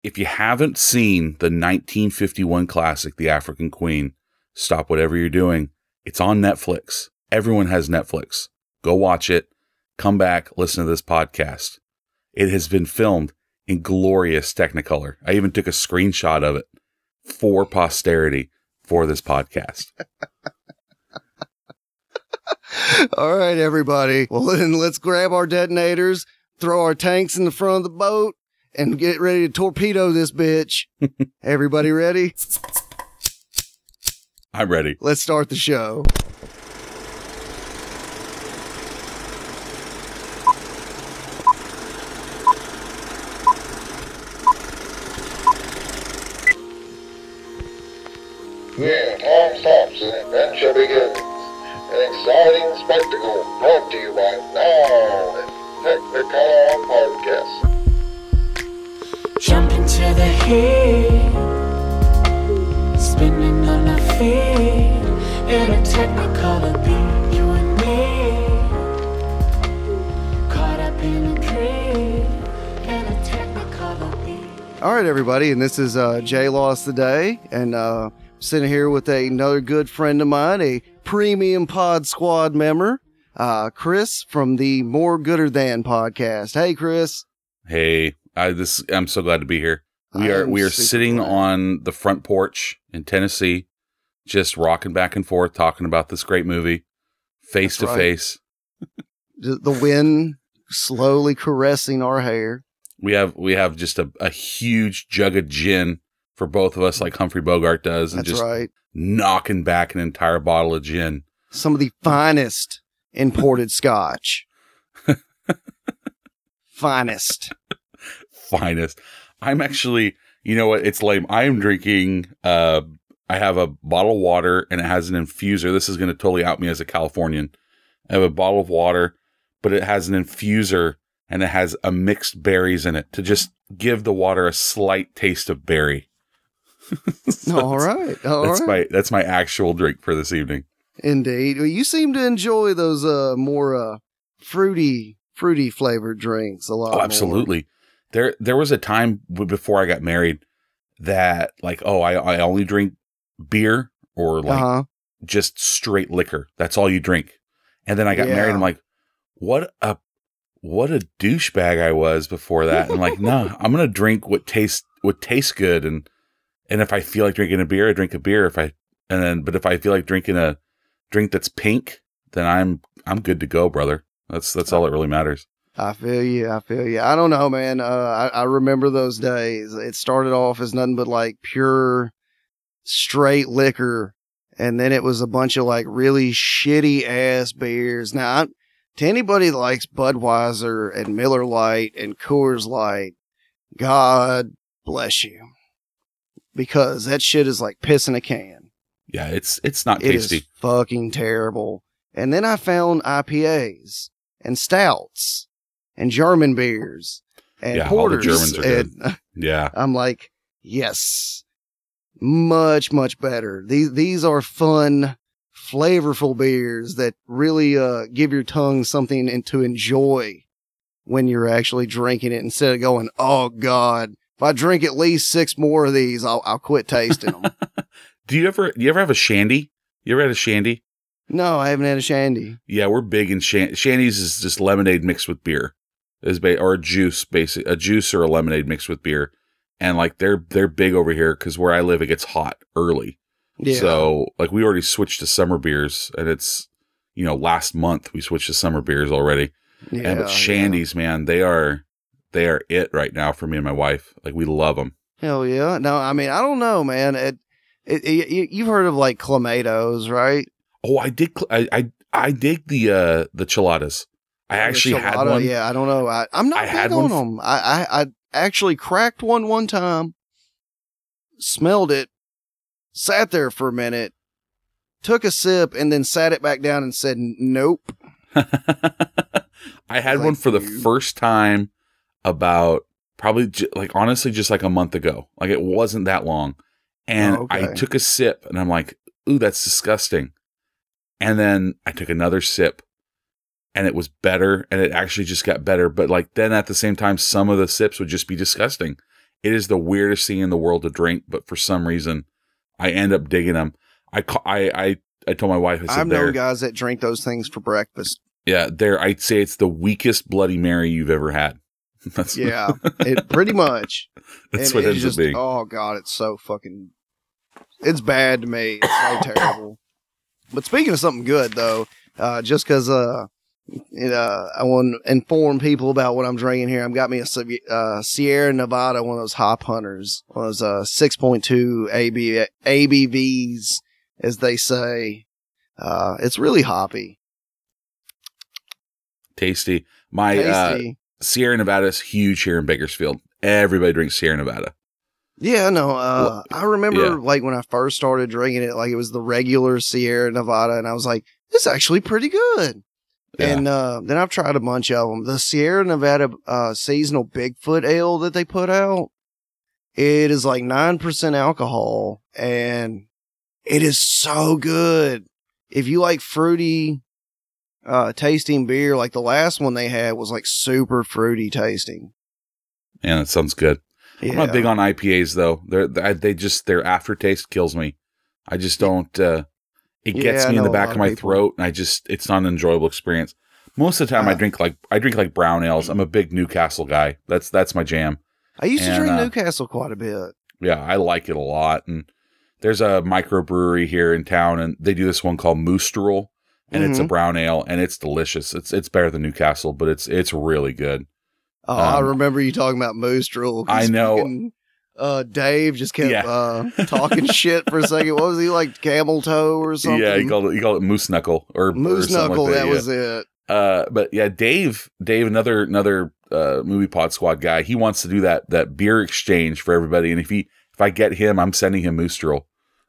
if you haven't seen the 1951 classic, The African Queen, stop whatever you're doing. It's on Netflix. Everyone has Netflix. Go watch it. Come back, listen to this podcast. It has been filmed in glorious Technicolor. I even took a screenshot of it for posterity for this podcast. All right, everybody. Well, then let's grab our detonators, throw our tanks in the front of the boat, and get ready to torpedo this bitch. Everybody ready? I'm ready. Let's start the show. Here, time stops and adventure begins. An exciting spectacle brought to you by Now and Technicolor Podcast. Jump into the heat, spinning on our feet, in a Technicolor beat, you and me, caught up in a dream, in a Technicolor beat. All right, everybody, and this is Jay Lost the Day, and sitting here with another good friend of mine, a premium Pod Squad member, Chris from the More Gooder Than podcast. Hey, Chris. Hey, I'm so glad to be here. We are sitting on the front porch in Tennessee, just rocking back and forth, talking about this great movie, face to face. The wind slowly caressing our hair. We have just a huge jug of gin for both of us, like Humphrey Bogart does, and That's just right. knocking back an entire bottle of gin. Some of the finest imported scotch. Finest. I'm actually, you know what? It's lame. I am drinking, I have a bottle of water and it has an infuser. This is going to totally out me as a Californian. I have a bottle of water, but it has an infuser and it has a mixed berries in it to just give the water a slight taste of berry. All right. That's my actual drink for this evening. Indeed. Well, you seem to enjoy those more fruity flavored drinks a lot. Oh, absolutely. More. There was a time before I got married that like, I only drink beer or like just straight liquor. That's all you drink. And then I got married. I'm like, what a douchebag I was before that. And like, no, I'm going to drink what tastes good. And if I feel like drinking a beer, I drink a beer. But if I feel like drinking a drink that's pink, then I'm good to go, brother. That's all that really matters. I feel you. I don't know, man. I remember those days. It started off as nothing but like pure straight liquor. And then it was a bunch of like really shitty ass beers. Now, to anybody that likes Budweiser and Miller Lite and Coors Light, God bless you. Because that shit is like piss in a can. Yeah, it's not tasty. It is fucking terrible. And then I found IPAs and stouts and German beers and porters. All the Germans are good. Yeah. I'm like, yes, much, much better. These are fun, flavorful beers that really give your tongue something to enjoy when you're actually drinking it instead of going, oh, God. If I drink at least 6 more of these, I'll quit tasting them. Do you ever have a shandy? You ever had a shandy? No, I haven't had a shandy. Yeah, we're big in shandies. Is just lemonade mixed with beer, or a juice, basically a juice or a lemonade mixed with beer, and like they're big over here because where I live it gets hot early. Yeah. So like we already switched to summer beers, and it's last month we switched to summer beers already. Yeah, but shandies, man, they are it right now for me and my wife. Like we love them. Hell yeah! No, I mean I don't know, man. You've heard of like Clamatos, right? Oh, I did. I dig the chiladas. I actually had one. Yeah, I don't know. I'm not big on them. I actually cracked one time, smelled it, sat there for a minute, took a sip, and then sat it back down and said, "Nope." I had one for the first time about probably honestly just like a month ago. Like it wasn't that long, and I took a sip, and I'm like, "Ooh, that's disgusting." And then I took another sip and it was better, and it actually just got better. But like then at the same time, some of the sips would just be disgusting. It is the weirdest thing in the world to drink, but for some reason, I end up digging them. I told my wife, I said, I've known guys that drink those things for breakfast. Yeah, I'd say it's the weakest Bloody Mary you've ever had. Yeah, it pretty much. That's and what it ends up being. Oh God, it's so fucking. It's bad to me. It's so terrible. But speaking of something good though, just because I want to inform people about what I'm drinking here. I've got me a Sierra Nevada, one of those hop hunters, one of those 6.2 ABVs, as they say. It's really hoppy. Tasty. My Sierra Nevada is huge here in Bakersfield. Everybody drinks Sierra Nevada. Yeah, no, I remember like when I first started drinking it, like it was the regular Sierra Nevada, and I was like, it's actually pretty good. Yeah. And then I've tried a bunch of them. The Sierra Nevada seasonal Bigfoot ale that they put out, it is like 9% alcohol, and it is so good. If you like fruity tasting beer, like the last one they had was like super fruity tasting. Yeah, that sounds good. Yeah. I'm not big on IPAs though. Their aftertaste kills me. I just don't. It gets me in the back of my throat, and it's not an enjoyable experience. Most of the time, I drink like brown ales. I'm a big Newcastle guy. That's my jam. I used to drink Newcastle quite a bit. Yeah, I like it a lot. And there's a microbrewery here in town, and they do this one called Moostrel, and it's a brown ale, and it's delicious. It's better than Newcastle, but it's really good. Oh, I remember you talking about Moostrel. I know. Dave just kept talking shit for a second. What was he like, camel toe or something? Yeah, he called it moose knuckle or moose knuckle. Like that was it. But yeah, Dave, another movie pod squad guy. He wants to do that beer exchange for everybody, and if I get him, I'm sending him Moostrel.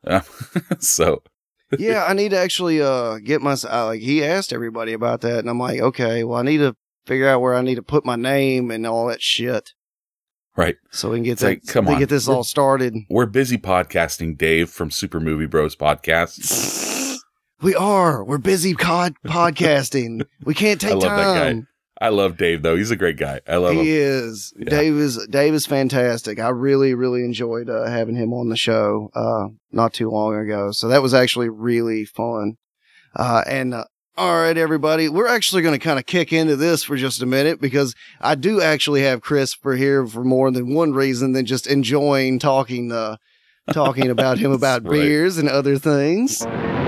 So. Yeah, I need to actually get my like. He asked everybody about that, and I'm like, okay, well, I need to figure out where I need to put my name and all that shit. Right. So we can get this all started. We're busy podcasting, Dave, from Super Movie Bros Podcast. We're busy podcasting. We can't take time. I love that guy. I love Dave, though. He's a great guy. I love him. He is. Yeah. Dave is fantastic. I really, really enjoyed having him on the show not too long ago. So that was actually really fun. All right, everybody. We're actually going to kind of kick into this for just a minute because I do actually have Christopher here for more than one reason than just enjoying talking about him about beers and other things.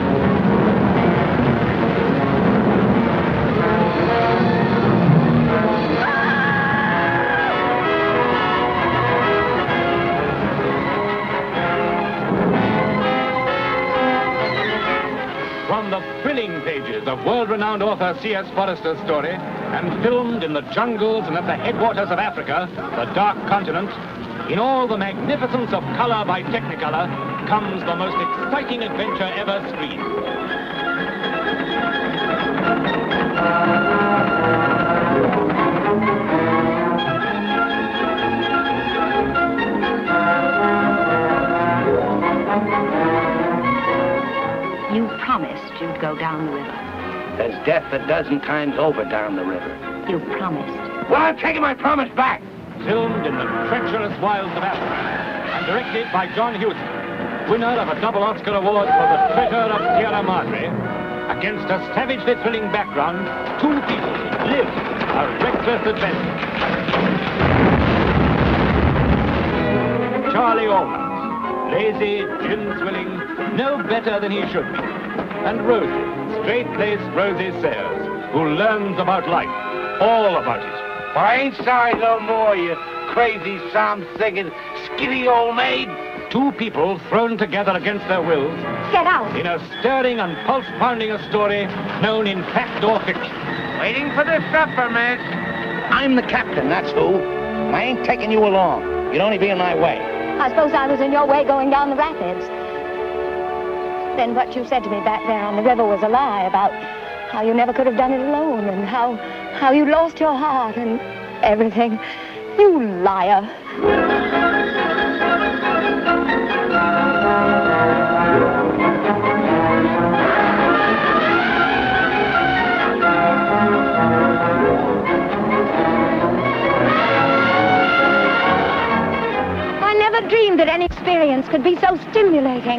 Of world-renowned author C.S. Forester's story, and filmed in the jungles and at the headwaters of Africa, the Dark Continent, in all the magnificence of color by Technicolor, comes the most exciting adventure ever screened. You promised you'd go down the river. There's death a dozen times over down the river. You promised. Well, I'm taking my promise back. Filmed in the treacherous wilds of Africa and directed by John Huston, winner of a double Oscar Award for The Treasure of Sierra Madre. Against a savagely thrilling background, two people live a reckless adventure. Charlie Allnuts, lazy, gin-swilling, no better than he should be. And Rosie, straight-laced Rosie Sayers, who learns about life, all about it. Well, I ain't sorry no more, you crazy, psalm-singing, skinny old maid. Two people thrown together against their wills. Get out! In a stirring and pulse-pounding story known in fact or fiction. Waiting for the supper, miss. I'm the captain, that's who. I ain't taking you along. You'd only be in my way. I suppose I was in your way going down the rapids. Then what you said to me back there on the river was a lie about how you never could have done it alone and how you lost your heart and everything. You liar. never dreamed that any experience could be so stimulating.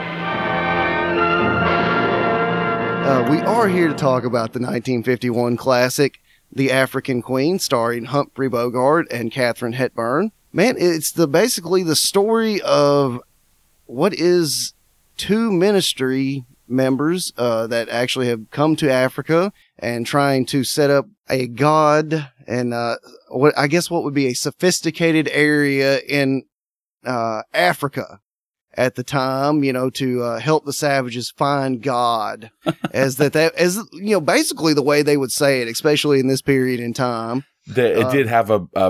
We are here to talk about the 1951 classic, The African Queen, starring Humphrey Bogart and Katharine Hepburn. Man, it's basically the story of what is two ministry members that actually have come to Africa and trying to set up a god and what would be a sophisticated area in Africa at the time, to help the savages find God, as basically the way they would say it, especially in this period in time. It did have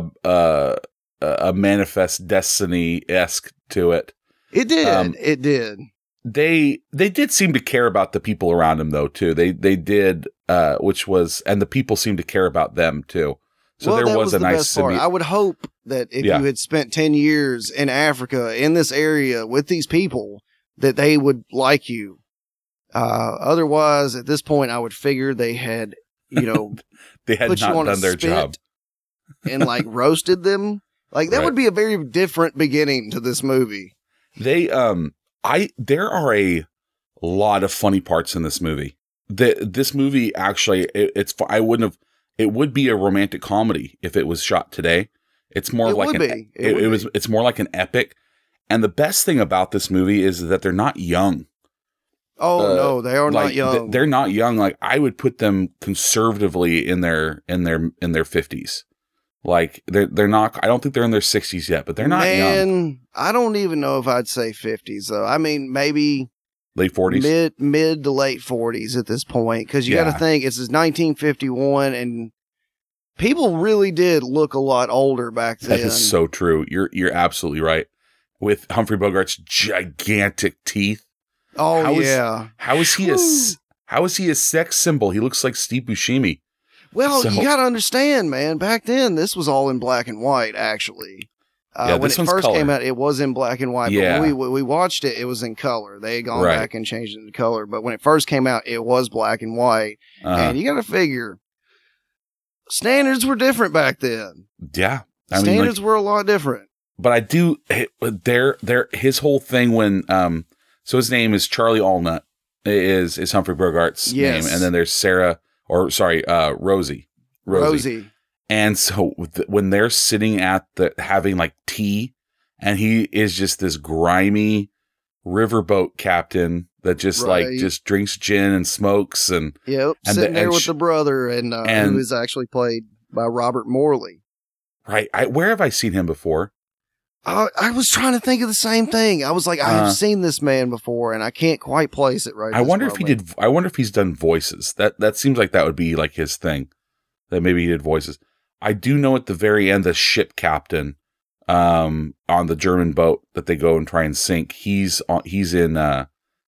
a manifest destiny-esque to it. It did. It did. They did seem to care about the people around them, though, too. They did, and the people seemed to care about them too. So there was a nice part. I would hope that if you had spent 10 years in Africa, in this area, with these people, that they would like you. Otherwise, at this point, I would figure they had, they had not done their job. And, roasted them. That would be a very different beginning to this movie. There are a lot of funny parts in this movie. This movie, actually, it would be a romantic comedy if it was shot today. It's more it's more like an epic. And the best thing about this movie is that they're not young. Oh no, they are not young. They're not young. I would put them conservatively in their 50s. They're not. I don't think they're in their 60s yet, but they're not young. I don't even know if I'd say 50s though. I mean, maybe late 40s, mid to late 40s at this point, because you got to think it's 1951, and people really did look a lot older back then. That is so true. You're absolutely right. With Humphrey Bogart's gigantic teeth. Oh, how is he a sex symbol? He looks like Steve Buscemi. Well, you got to understand, man. Back then, this was all in black and white, actually. When it first came out, it was in black and white. Yeah. But when we watched it, it was in color. They had gone back and changed it to color. But when it first came out, it was black and white. And you got to figure, standards were different back then. Yeah. Standards were a lot different. But I do, his whole thing when, so his name is Charlie Allnut, is Humphrey Bogart's name. And then there's Rosie. Rosie. And so when they're sitting at having tea, and he is just this grimy riverboat captain that just just drinks gin and smokes and sitting there with the brother and who is actually played by Robert Morley. Right. Where have I seen him before? I was trying to think of the same thing. I was like, I have seen this man before, and I can't quite place it right. I wonder if he's done voices. That seems like that would be his thing. That maybe he did voices. I do know at the very end, the ship captain, on the German boat that they go and try and sink. He is in the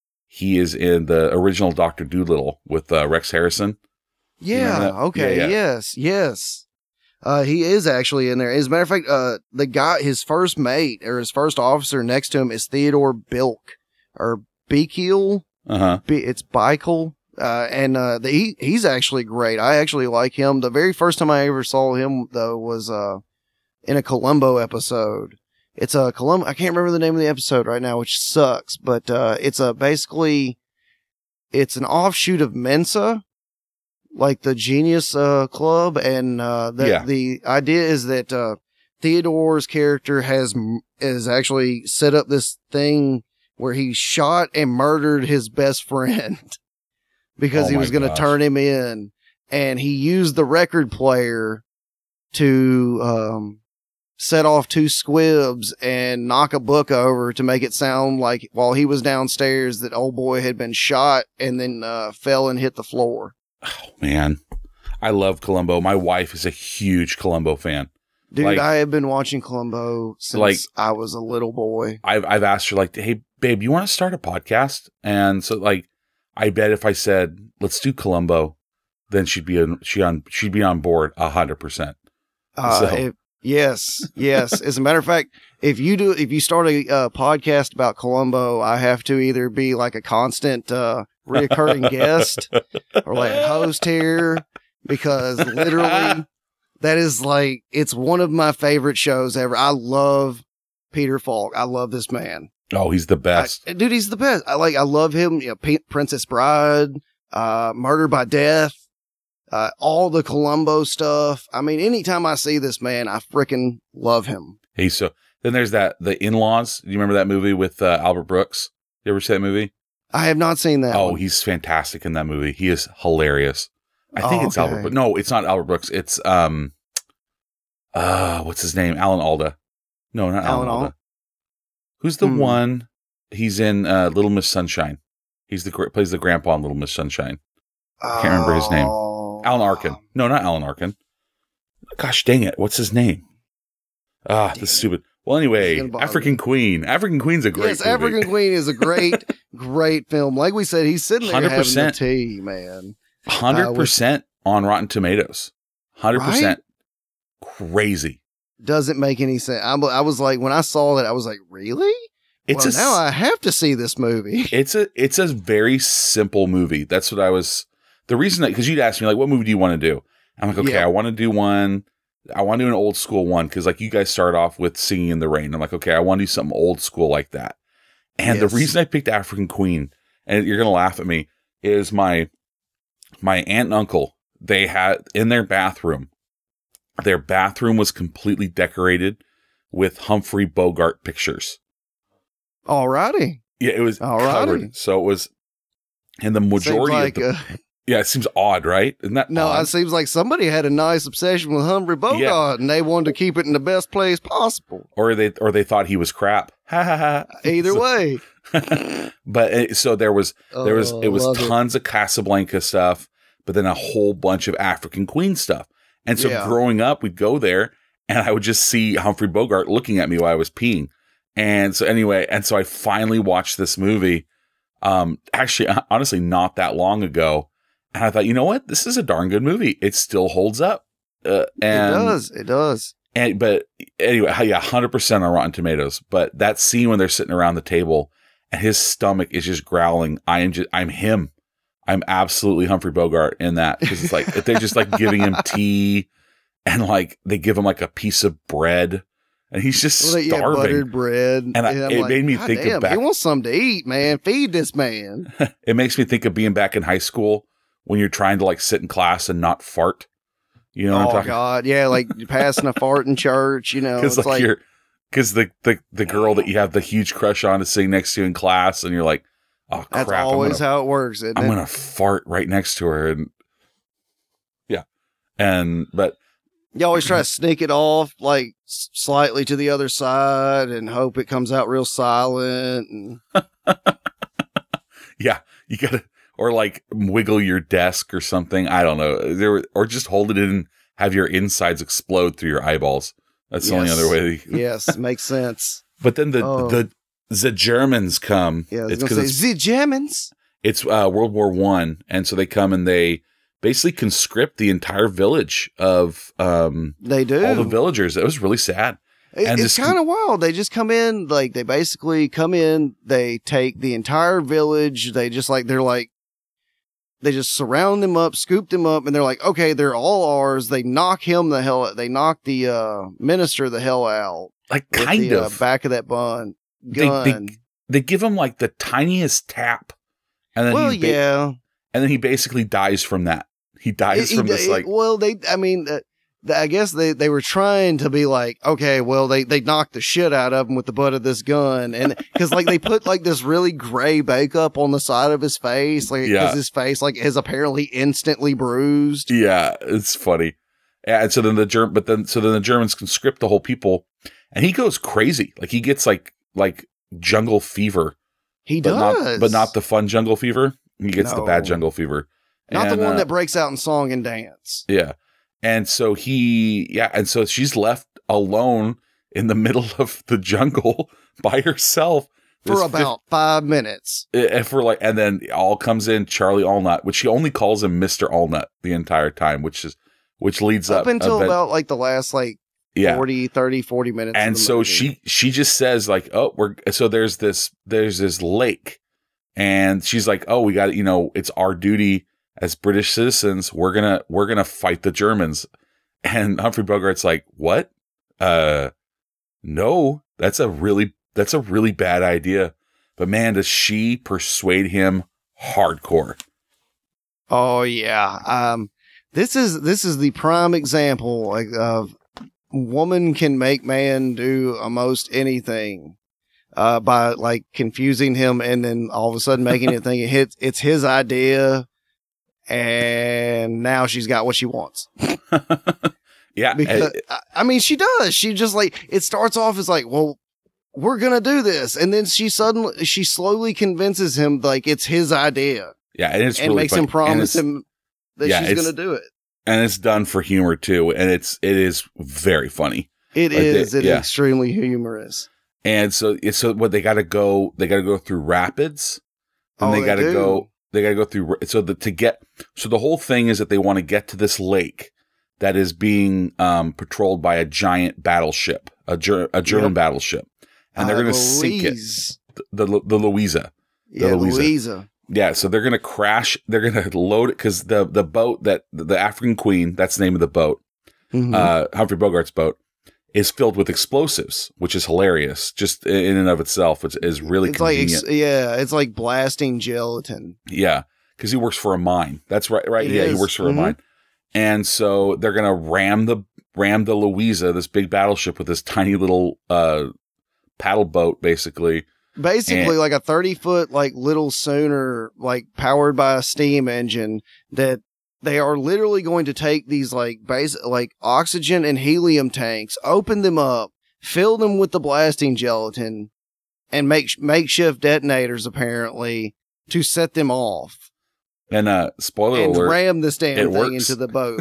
original Dr. Dolittle with Rex Harrison. Yeah. Okay. Yeah. Yes. He is actually in there. As a matter of fact, the guy, his first mate or his first officer next to him is Theodore Bilk or Beekeel. It's Beichel. And he's actually great. I actually like him. The very first time I ever saw him though was, in a Columbo episode. It's a Columbo. I can't remember the name of the episode right now, which sucks, but, it's basically, it's an offshoot of Mensa. Like the Genius Club, and the idea is that Theodore's character has actually set up this thing where he shot and murdered his best friend because he was going to turn him in, and he used the record player to set off two squibs and knock a book over to make it sound like while he was downstairs that old boy had been shot and then fell and hit the floor. Oh, man. I love Columbo. My wife is a huge Columbo fan. Dude, I have been watching Columbo since I was a little boy. I've asked her, hey, babe, you want to start a podcast? And so, I bet if I said, let's do Columbo, then she'd be on board 100%. Yes. As a matter of fact, if you start a podcast about Columbo, I have to either be a constant reoccurring guest or a host here, because literally that is it's one of my favorite shows ever. I love Peter Falk. I love this man. Oh, he's the best. Dude, he's the best. I love him. You know, Princess Bride, Murder by Death, all the Columbo stuff. I mean, anytime I see this man, I freaking love him. Hey, so then there's The In-Laws. Do you remember that movie with Albert Brooks? You ever see that movie? I have not seen that. Oh, one. he's fantastic in that movie. He is hilarious. I think it's okay. Albert Brooks. No, it's not Albert Brooks. It's what's his name? Alan Alda. No, not Alan Alda. Who's the one? He's in Little Miss Sunshine. He's plays the grandpa in Little Miss Sunshine. I can't remember his name. Alan Arkin. No, not Alan Arkin. Gosh dang it. What's his name? This is stupid. Well, anyway, African Queen. African Queen's a great movie. African Queen is a great, great film. Like we said, he's sitting there 100%. Having the tea, man. 100% on Rotten Tomatoes. 100%. Right? Crazy. Doesn't make any sense. I was like, when I saw it, I was like, really? Now I have to see this movie. It's a very simple movie. That's what I was. The reason that, because you'd ask me, like, what movie do you want to do? I'm like, okay, I want to do one. I want to do an old school one because, like, you guys start off with Singing in the Rain. I'm like, okay, I want to do something old school like that. And the reason I picked African Queen, and you're gonna laugh at me, is my aunt and uncle. They had in their bathroom was completely decorated with Humphrey Bogart pictures. Alrighty. Yeah, it was covered. So it was, and the majority yeah, it seems odd, right? Isn't that odd? It seems like somebody had a nice obsession with Humphrey Bogart and they wanted to keep it in the best place possible. Or they thought he was crap. Ha ha ha. Either way. But so it was tons of Casablanca stuff, but then a whole bunch of African Queen stuff. And so growing up, we'd go there and I would just see Humphrey Bogart looking at me while I was peeing. And so anyway, I finally watched this movie, actually, honestly, not that long ago. And I thought, you know what? This is a darn good movie. It still holds up. And it does. But anyway, 100% on Rotten Tomatoes. But that scene when they're sitting around the table and his stomach is just growling, I'm him. I'm absolutely Humphrey Bogart in that. Because it's like, they're just like giving him tea and like they give him like a piece of bread. And he's just starving. Buttered bread. And it made me think of back. He wants something to eat, man. Feed this man. It makes me think of being back in high school when you're trying to like sit in class and not fart. You know what I'm talking about? Oh, God. Yeah, like passing a fart in church, you know. Because the girl that you have the huge crush on is sitting next to you in class and you're like, oh, crap. That's always how it works, isn't it? I'm going to fart right next to her. And yeah. But you always try to sneak it off, like slightly to the other side, and hope it comes out real silent. And yeah, you gotta, or like wiggle your desk or something. I don't know. Or just hold it in and have your insides explode through your eyeballs. That's the only other way. Yes, makes sense. But then the Germans come. Yeah, it's the Germans. It's World War I, and so they come and they basically conscript the entire village of they do all the villagers. It was really sad. It's kind of wild. They just come in, like they basically come in, they take the entire village. They just they just surround them up, scoop them up, and they're like, okay, they're all ours. They knock him the hell out. They knock the minister the hell out. Like kind of back of that gun. They give him like the tiniest tap, and then and then he basically dies from that. He dies from this like. Well, I guess they were trying to be like, okay, well, they knocked the shit out of him with the butt of this gun. And because like they put like this really gray makeup on the side of his face, like because his face like is apparently instantly bruised. Yeah, it's funny. And so then the Germans conscript the whole people and he goes crazy. Like he gets like jungle fever. He does. But not the fun jungle fever. He gets the bad jungle fever. Not the one that breaks out in song and dance. Yeah. And so so she's left alone in the middle of the jungle by herself for about 5 minutes. And then all comes in Charlie Allnut, which she only calls him Mr. Allnut the entire time, which leads up until about like the last 40 minutes. And so she just says like, so there's this lake, and she's like, oh, we got it. It's our duty as British citizens. We're gonna fight the Germans. And Humphrey Bogart's like, what? No. That's a really bad idea. But man, does she persuade him hardcore. Oh yeah. This is the prime example of woman can make man do almost anything by like confusing him and then all of a sudden making it think it's his idea, and now she's got what she wants. Yeah, because I mean she does. She just like, it starts off as like, well, we're gonna do this, and then she slowly convinces him like it's his idea. Yeah, and it's and really makes funny. him promise him that she's it's- gonna do it. And it's done for humor too, and it is very funny. It Like is. It is yeah. extremely humorous. And so what they got to go through rapids, and Oh, they got to do. go through. So the whole thing is that they want to get to this lake that is being patrolled by a giant battleship, a German battleship, and they're going to sink it. The Louisa. Yeah, Louisa. Yeah, so they're going to crash. They're going to load it because the boat that the African Queen, that's the name of the boat, Humphrey Bogart's boat, is filled with explosives, which is hilarious just in and of itself. It is really convenient. It's like blasting gelatin. Yeah, because he works for a mine. That's right. Right. It Yeah, is. he works for a mine. And so they're going to ram the Louisa, this big battleship, with this tiny little paddle boat, basically. Basically, like a 30-foot, like little schooner, like powered by a steam engine, that they are literally going to take these like oxygen and helium tanks, open them up, fill them with the blasting gelatin, and make makeshift detonators apparently to set them off. And spoiler and alert, ram this damn thing works. into the boat.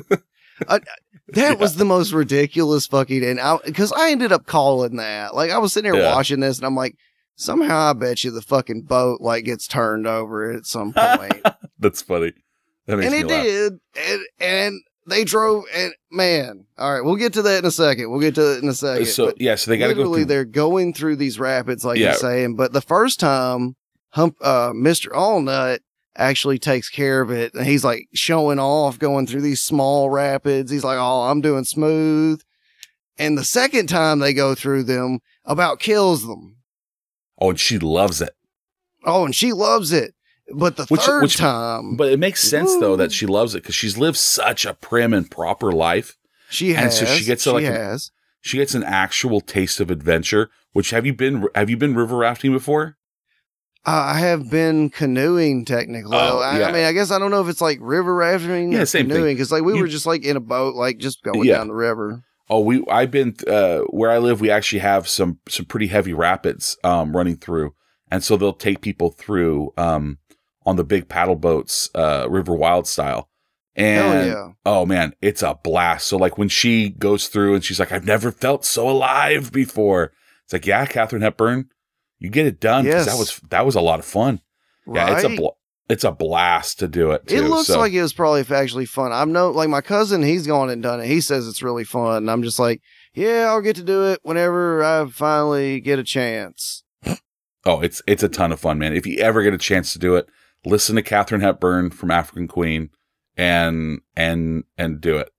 That was the most ridiculous fucking, and because I ended up calling that. Like I was sitting there watching this, and I'm like, somehow I bet you the fucking boat like gets turned over at some point. That's funny. That makes And me it laugh. did, and they drove, and man, all right, we'll get to that in a second. So But yeah, so they got to go literally, through. they're going through these rapids, like Yeah. you're saying. But the first time, Mr. Allnut actually takes care of it, and he's like showing off going through these small rapids. He's like, "Oh, I'm doing smooth." And the second time they go through them, about kills them. Oh, and she loves it. Oh, and she loves it. But the third time, But it makes sense though that she loves it because she's lived such a prim and proper life. she has. And so she gets she gets an actual taste of adventure. Which have you been river rafting before? I have been canoeing technically. Oh, yeah. I mean, I guess I don't know if it's like river rafting Yeah, or same thing. canoeing, because like we were just like in a boat, like just going down the river. Oh, I've been where I live. We actually have some pretty heavy rapids running through, and so they'll take people through on the big paddle boats, River Wild style. And Hell yeah. oh man, it's a blast. So like when she goes through and she's like, "I've never felt so alive before." It's like, yeah, Katharine Hepburn, you get it done. 'Cause Yes. that was a lot of fun. Yeah, Right? it's a blast to do it too. It looks So- like it was probably actually fun. like my cousin, he's gone and done it. He says it's really fun. And I'm just like, yeah, I'll get to do it whenever I finally get a chance. Oh, it's a ton of fun, man. If you ever get a chance to do it, listen to Katharine Hepburn from African Queen and do it.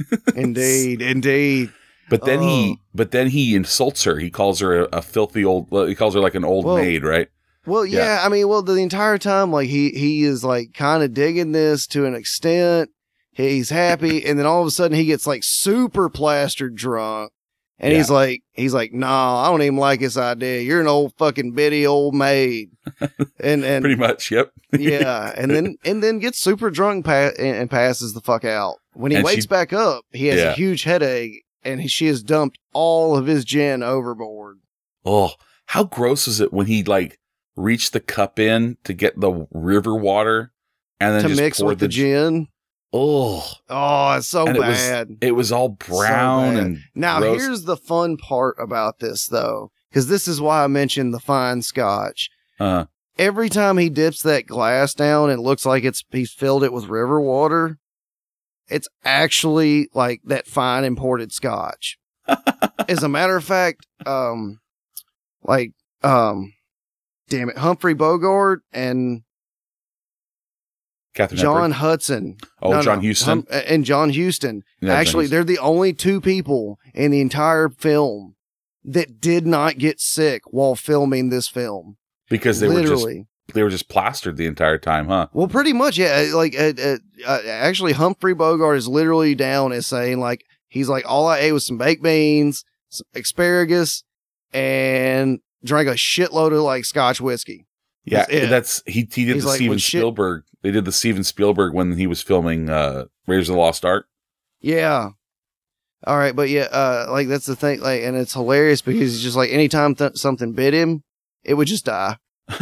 Indeed. But then he insults her. He calls her a filthy old. He calls her like an old maid, right? Well, yeah, I mean, the entire time, like he is like kind of digging this to an extent. He's happy, and then all of a sudden he gets like super plastered drunk, and he's like, "Nah, I don't even like this idea. You're an old fucking bitty old maid," and Pretty much, yep. yeah, and then gets super drunk and passes the fuck out. When he And wakes back up, he has Yeah. a huge headache, and she has dumped all of his gin overboard. Oh, how gross is it when he like reached the cup in to get the river water and then To just mix poured with the gin. Oh, it's so and bad. It was all brown bad. and Now, gross. here's the fun part about this, though, because this is why I mentioned the fine scotch. Every time he dips that glass down and looks like he's filled it with river water, it's actually like that fine imported scotch. As a matter of fact, damn it, Humphrey Bogart and Katharine John Hepburn. Hudson. Oh, John Huston. And John Huston. Yeah, John Actually, Huston. they're the only two people in the entire film that did not get sick while filming this film. Because they were just plastered the entire time, huh? Well, pretty much, yeah. Like, actually, Humphrey Bogart is literally down as saying, like, he's like, all I ate was some baked beans, some asparagus, and drank a shitload of like Scotch whiskey. Yeah, he did the Steven Spielberg. They did the Steven Spielberg when he was filming Raiders of the Lost Ark. Yeah. All right, but yeah, like that's the thing, like, and it's hilarious because it's just like anytime something bit him, it would just die.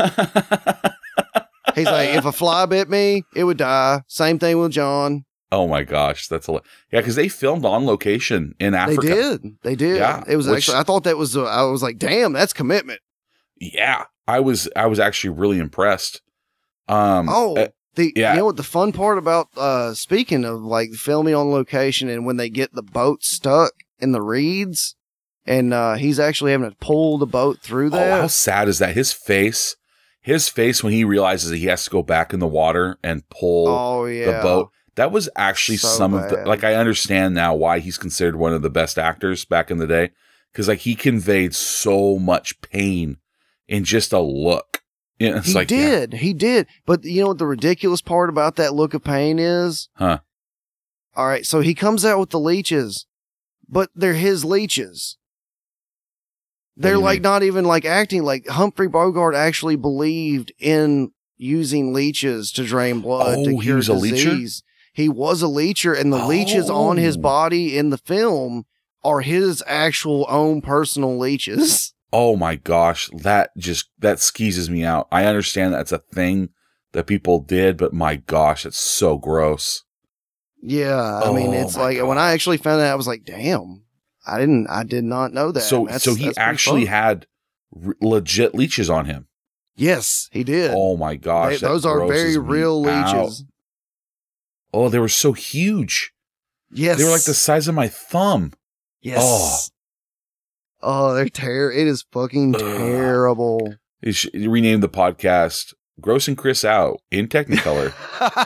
He's like, if a fly bit me, it would die. Same thing with John. Oh my gosh, that's yeah, because they filmed on location in Africa. They did. Yeah, it was actually. I thought that was. I was like, damn, that's commitment. Yeah, I was actually really impressed. You know what the fun part about speaking of like filming on location and when they get the boat stuck in the reeds and he's actually having to pull the boat through that. Oh, how sad is that? His face when he realizes that he has to go back in the water and pull the boat. That was actually like, I understand now why he's considered one of the best actors back in the day. Cause like he conveyed so much pain in just a look. Yeah, he did. But you know what the ridiculous part about that look of pain is? Huh? All right. So he comes out with the leeches, but they're his leeches. They're like not even like acting. Like Humphrey Bogart actually believed in using leeches to drain blood to cure disease. Leecher? He was a leecher, and the leeches on his body in the film are his actual own personal leeches. Oh my gosh, that skeezes me out. I understand that's a thing that people did, but my gosh, it's so gross. Yeah, I mean, it's like when I actually found out, I was like, damn, I did not know that. So he actually had legit leeches on him. Yes, he did. Oh my gosh, those are very real leeches. Oh, they were so huge. Yes, they were like the size of my thumb. Yes. Oh, they're terrible. It is fucking terrible. You should rename the podcast Grossing Chris Out in Technicolor.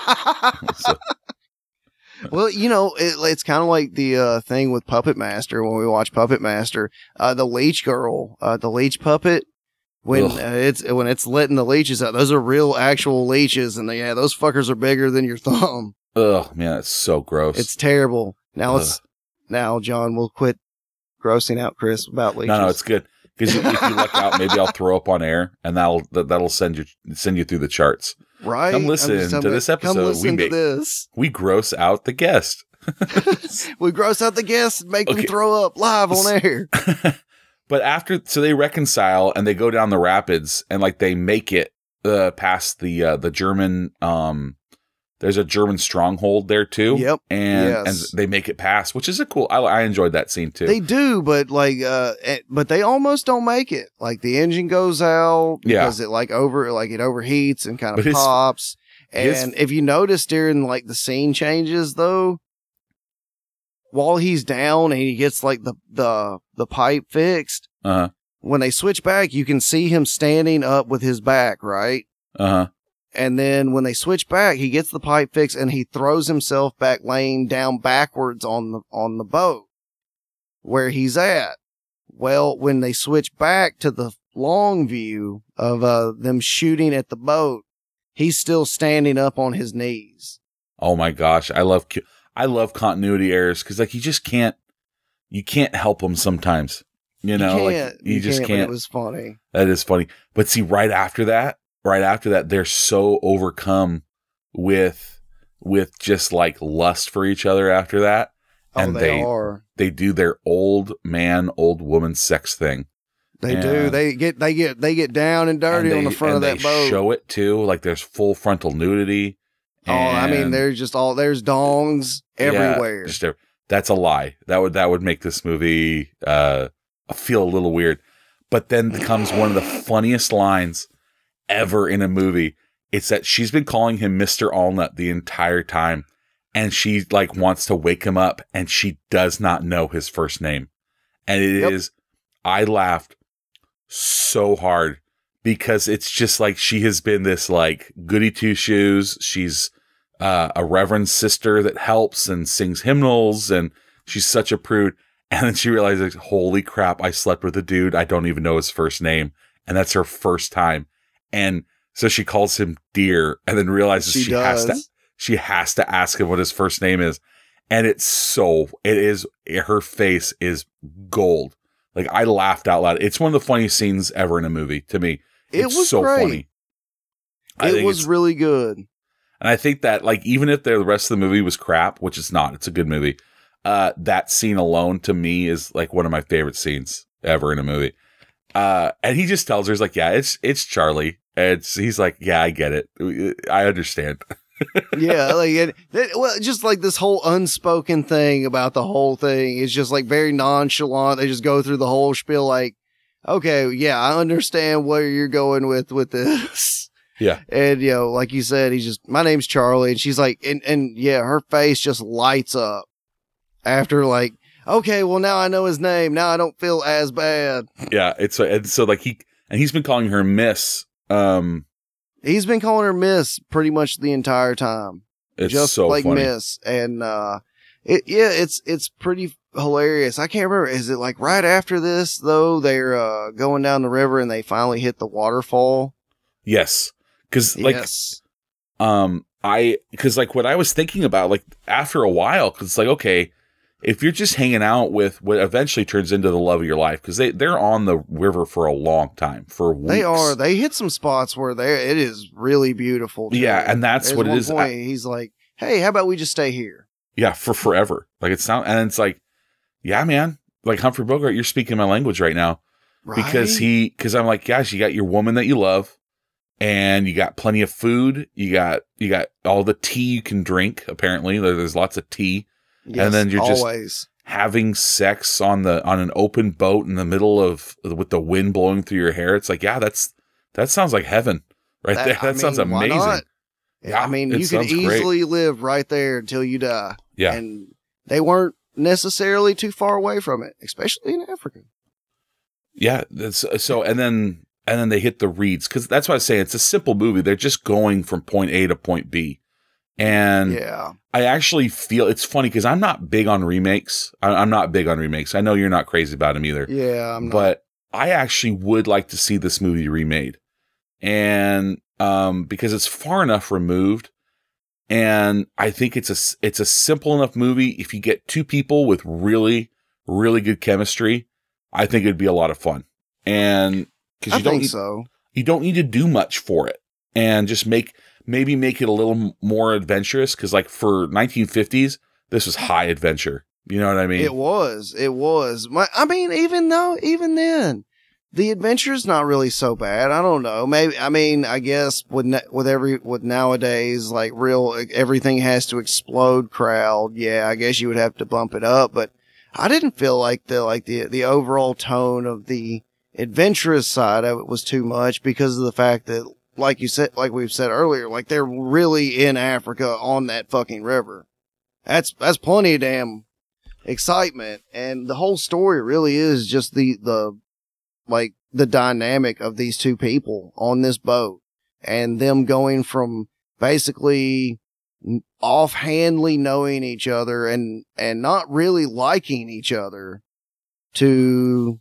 Well, you know, it's kind of like the thing with Puppet Master when we watch Puppet Master. The leech girl, the leech puppet, when it's letting the leeches out, those are real actual leeches, and those fuckers are bigger than your thumb. Oh man, that's so gross. It's terrible. Now John, we'll quit grossing out Chris about leeches. No, it's good because if you luck out, maybe I'll throw up on air, and that'll send you through the charts. Right. Come listen to this episode. We gross out the guest. We gross out the guest and make them throw up live on air. But so they reconcile and they go down the rapids and like they make it past the German. There's a German stronghold there too. Yep. And they make it past, which is a cool. I enjoyed that scene too. They do, but but they almost don't make it. Like the engine goes out because it overheats and kind of pops. And if you notice during like the scene changes though, while he's down and he gets like the pipe fixed, when they switch back, you can see him standing up with his back, right? And then when they switch back, he gets the pipe fixed and he throws himself back laying down backwards on the boat where he's at. Well, when they switch back to the long view of them shooting at the boat, he's still standing up on his knees. Oh my gosh. I love continuity errors because like you can't help them sometimes. You know, you just can't. It was funny. That is funny. But see, right after that, they're so overcome with just like lust for each other after that. And they do their old man, old woman sex thing. They do. They get down and dirty on the front of that boat. They show it too. Like there's full frontal nudity. I mean, there's dongs everywhere. That's a lie. That would make this movie feel a little weird. But then comes one of the funniest lines ever in a movie. It's that she's been calling him Mr. Allnut the entire time, and she like wants to wake him up, and she does not know his first name. And I laughed so hard because it's just like she has been this like goody two shoes. She's a reverend sister that helps and sings hymnals, and she's such a prude. And then she realizes, holy crap, I slept with a dude. I don't even know his first name. And that's her first time. And so she calls him Dear, and then realizes she has to ask him what his first name is. And her face is gold. Like, I laughed out loud. It's one of the funniest scenes ever in a movie to me. It's was so great. funny. It was really good. And I think that, like, even if the rest of the movie was crap, which it's not, it's a good movie. That scene alone to me is like one of my favorite scenes ever in a movie. And he just tells her, he's like, yeah, it's Charlie. And he's like, yeah, I get it. I understand. Yeah. Like, just like this whole unspoken thing about the whole thing is just like very nonchalant. They just go through the whole spiel. Like, okay, yeah, I understand where you're going with this. Yeah. And, you know, like you said, my name's Charlie. And she's like, and yeah, her face just lights up after, like, okay, well, now I know his name. Now I don't feel as bad. Yeah. So like he's been calling her Miss. He's been calling her Miss pretty much the entire time. It's just so like funny. Miss. And, it's pretty hilarious. I can't remember. Is it like right after this though? They're, going down the river and they finally hit the waterfall. Yes. Cause like, yes. cause like what I was thinking about, like after a while, cause it's like, okay, if you're just hanging out with what eventually turns into the love of your life, because they're on the river for a long time, for weeks. They hit some spots where it is really beautiful too. Yeah, and that's what it is. Point, he's like, hey, how about we just stay here? Yeah, for forever. Like and it's like, yeah, man, like Humphrey Bogart, you're speaking my language right now. Right? Because I'm like, gosh, you got your woman that you love, and you got plenty of food. You got all the tea you can drink. Apparently, there's lots of tea. Yes, and then you're always just having sex on an open boat in the middle with the wind blowing through your hair. It's like, yeah, that sounds like heaven right there. That sounds amazing. Why not? Yeah, I mean, you could easily live right there until you die. Yeah. And they weren't necessarily too far away from it, especially in Africa. Yeah. So, and then they hit the reeds. Cause that's why I say it's a simple movie. They're just going from point A to point B. And yeah. I actually feel it's funny because I'm not big on remakes. I'm not big on remakes. I know you're not crazy about them either. Yeah, I'm not. But I actually would like to see this movie remade. And because it's far enough removed, and I think it's a simple enough movie. If you get two people with really, really good chemistry, I think it'd be a lot of fun. And because you don't need to do much for it, and just maybe make it a little more adventurous. Cause like for 1950s, this was high adventure. You know what I mean? It was. I mean, even then, the adventure's not really so bad. I don't know. Maybe, I mean, I guess with nowadays, like everything has to explode crowd. Yeah, I guess you would have to bump it up, but I didn't feel like the overall tone of the adventurous side of it was too much because of the fact that, like you said, like we've said earlier, like they're really in Africa on that fucking river. That's plenty of damn excitement. And the whole story really is just the dynamic of these two people on this boat and them going from basically offhandedly knowing each other and not really liking each other to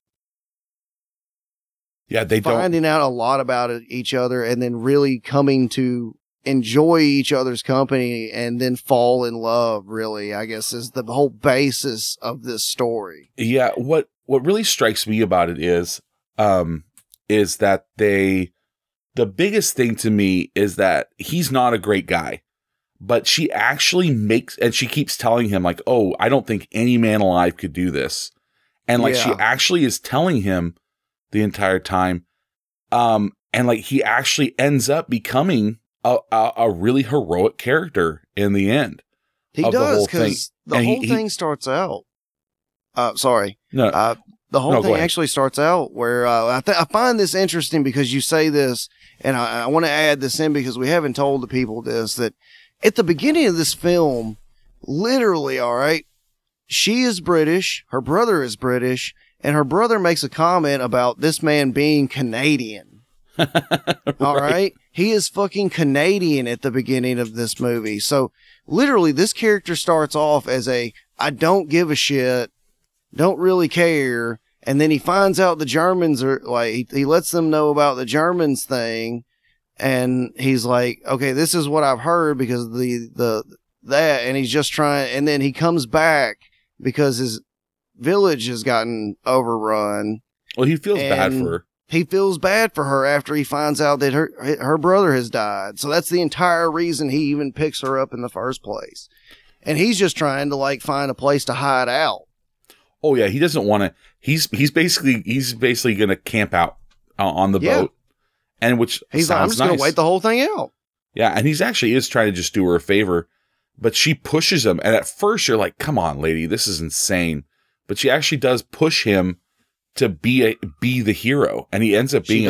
finding out a lot about each other and then really coming to enjoy each other's company and then fall in love, really, I guess, is the whole basis of this story. Yeah. What really strikes me about it is that the biggest thing to me is that he's not a great guy, but she actually and she keeps telling him like, oh, I don't think any man alive could do this. And like, she actually is telling him the entire time. And like, he actually ends up becoming a really heroic character in the end. He does, because the whole thing starts out. Sorry. No. The whole thing actually starts out where I find this interesting because you say this, and I want to add this in because we haven't told the people this, that at the beginning of this film, literally, all right, she is British, her brother is British, and her brother makes a comment about this man being Canadian. All right. He is fucking Canadian at the beginning of this movie. So literally this character starts off as I don't give a shit. don't really care. And then he finds out the Germans are like, he lets them know about the Germans thing. And he's like, okay, this is what I've heard because that, and he's just trying, and then he comes back because his village has gotten overrun. Well, he feels bad for her. He feels bad for her after he finds out that her brother has died. So that's the entire reason he even picks her up in the first place. And he's just trying to like find a place to hide out. Oh yeah, he doesn't want to. He's basically going to camp out on the boat, and which he's like, I'm just going to wait the whole thing out. Yeah, and he's actually is trying to just do her a favor, but she pushes him. And at first, you're like, "Come on, lady, this is insane." But she actually does push him to be the hero, and he ends up being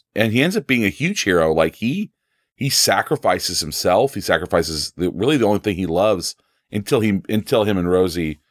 a huge hero. Like he sacrifices himself. He sacrifices really the only thing he loves until him and Rosie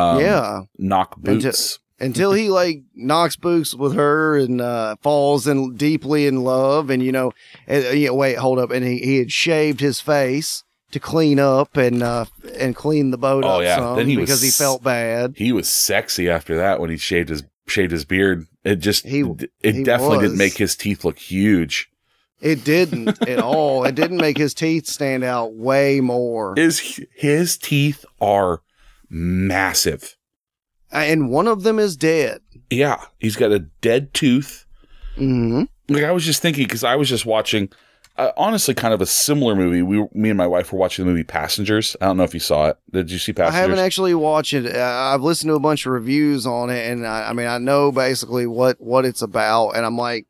knock boots. Until he like knocks boots with her and falls in deeply in love, and wait, hold up, and he had shaved his face to clean up and clean the boat up some then because he felt bad. He was sexy after that when he shaved his beard. It just it definitely didn't make his teeth look huge. It didn't at all. It didn't make his teeth stand out way more. His teeth are massive. And one of them is dead. Yeah, he's got a dead tooth. Mm-hmm. Like I was just thinking, because I was just watching, honestly, kind of a similar movie. Me and my wife were watching the movie Passengers. I don't know if you saw it. Did you see Passengers? I haven't actually watched it. I've listened to a bunch of reviews on it, and I know basically what it's about. And I'm like,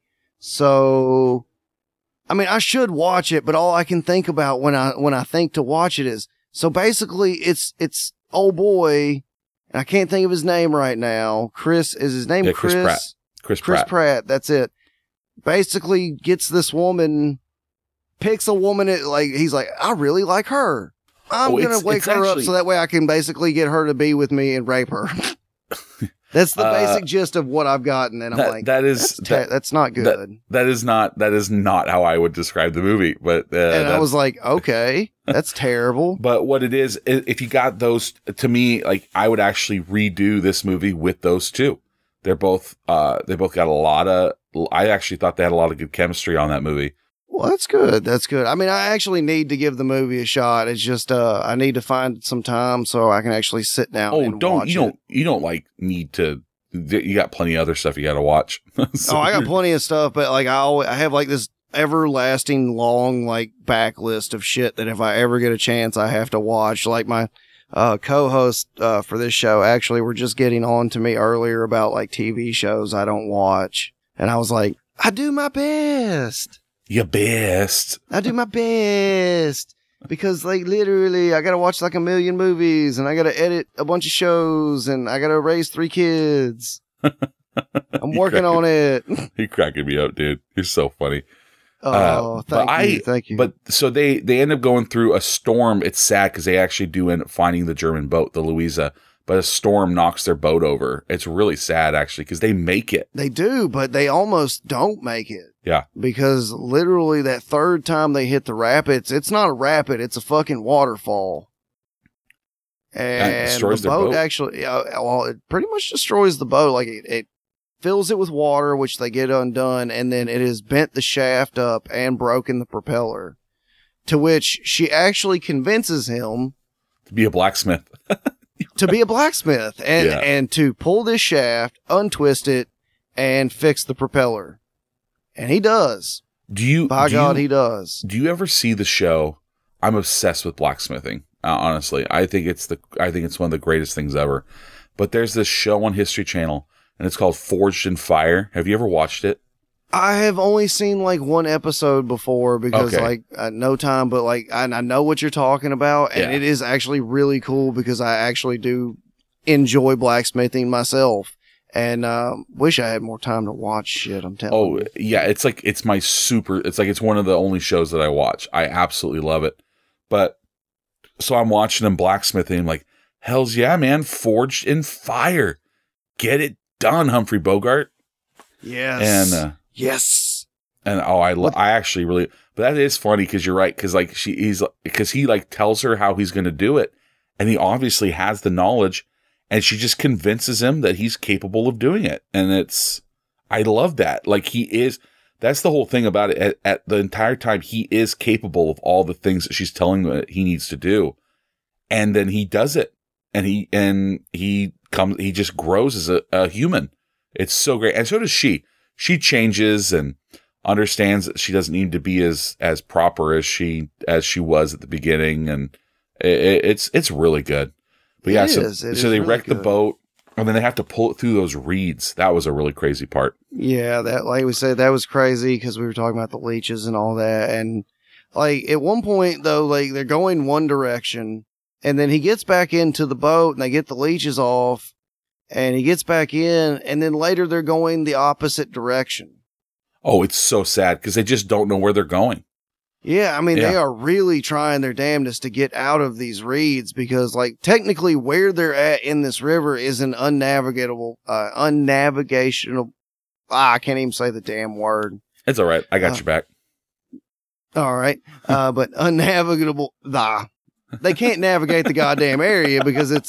so, I should watch it, but all I can think about when I think to watch it is, so basically it's old boy. I can't think of his name right now. Chris, is his name Chris? Pratt. Chris Pratt. That's it. Basically gets this woman, picks a woman, he's like, I really like her. I'm going to wake her up so that way I can basically get her to be with me and rape her. That's the basic gist of what I've gotten. And I'm like, that's not good. That is not how I would describe the movie. But and I was like, okay, that's terrible. But what it is, if you got those, to me, like I would actually redo this movie with those two. They both got a lot of. I actually thought they had a lot of good chemistry on that movie. Well, that's good. That's good. I actually need to give the movie a shot. It's just, I need to find some time so I can actually sit down and watch it. You don't like need to, you got plenty of other stuff you got to watch. So, I got plenty of stuff, but like I have like this everlasting long, like backlist of shit that if I ever get a chance, I have to watch. Like my, co-host, for this show actually were just getting on to me earlier about like TV shows I don't watch. And I was like, I do my best. Your best. I do my best because like literally I got to watch like 1 million movies and I got to edit a bunch of shows and I got to raise 3 kids. I'm working on it. You're cracking me up, dude. You're so funny. Oh, thank you. But so they end up going through a storm. It's sad because they actually do end up finding the German boat, the Louisa. But a storm knocks their boat over. It's really sad, actually, because they make it. They do, but they almost don't make it. Yeah. Because literally that third time they hit the rapids, it's not a rapid, it's a fucking waterfall. And it destroys the boat actually, it pretty much destroys the boat. Like it fills it with water, which they get undone, and then it has bent the shaft up and broken the propeller. To which she actually convinces him to be a blacksmith. To be a blacksmith and to pull this shaft, untwist it, and fix the propeller. And he does. By God, he does. Do you ever see the show? I'm obsessed with blacksmithing. Honestly, I think it's one of the greatest things ever. But there's this show on History Channel, and it's called Forged in Fire. Have you ever watched it? I have only seen like one episode before because no time, but like I know what you're talking about, and it is actually really cool because I actually do enjoy blacksmithing myself, and wish I had more time to watch shit. I'm telling you. Yeah, it's like it's one of the only shows that I watch. I absolutely love it. But so I'm watching them blacksmithing. I'm like, hell's yeah, man! Forged in Fire, get it done, Humphrey Bogart. Yes. And yes. And I actually really, but that is funny because you're right. Cause like he like tells her how he's going to do it. And he obviously has the knowledge. And she just convinces him that he's capable of doing it. And I love that. Like that's the whole thing about it. At the entire time, he is capable of all the things that she's telling him that he needs to do. And then he does it. And he just grows as a human. It's so great. And so does she. She changes and understands that she doesn't need to be as proper as she was at the beginning. And it's really good. But yeah, so they wreck the boat and then they have to pull it through those reeds. That was a really crazy part. Yeah, that, like we said, that was crazy because we were talking about the leeches and all that. And like at one point though, like they're going one direction and then he gets back into the boat and they get the leeches off and he gets back in and then later they're going the opposite direction. Oh, it's so sad because they just don't know where they're going. Yeah, I mean, they are really trying their damnedest to get out of these reeds because, like, technically where they're at in this river is an unnavigational, I can't even say the damn word. It's all right. I got your back. All right. But unnavigable, they can't navigate the goddamn area because it's,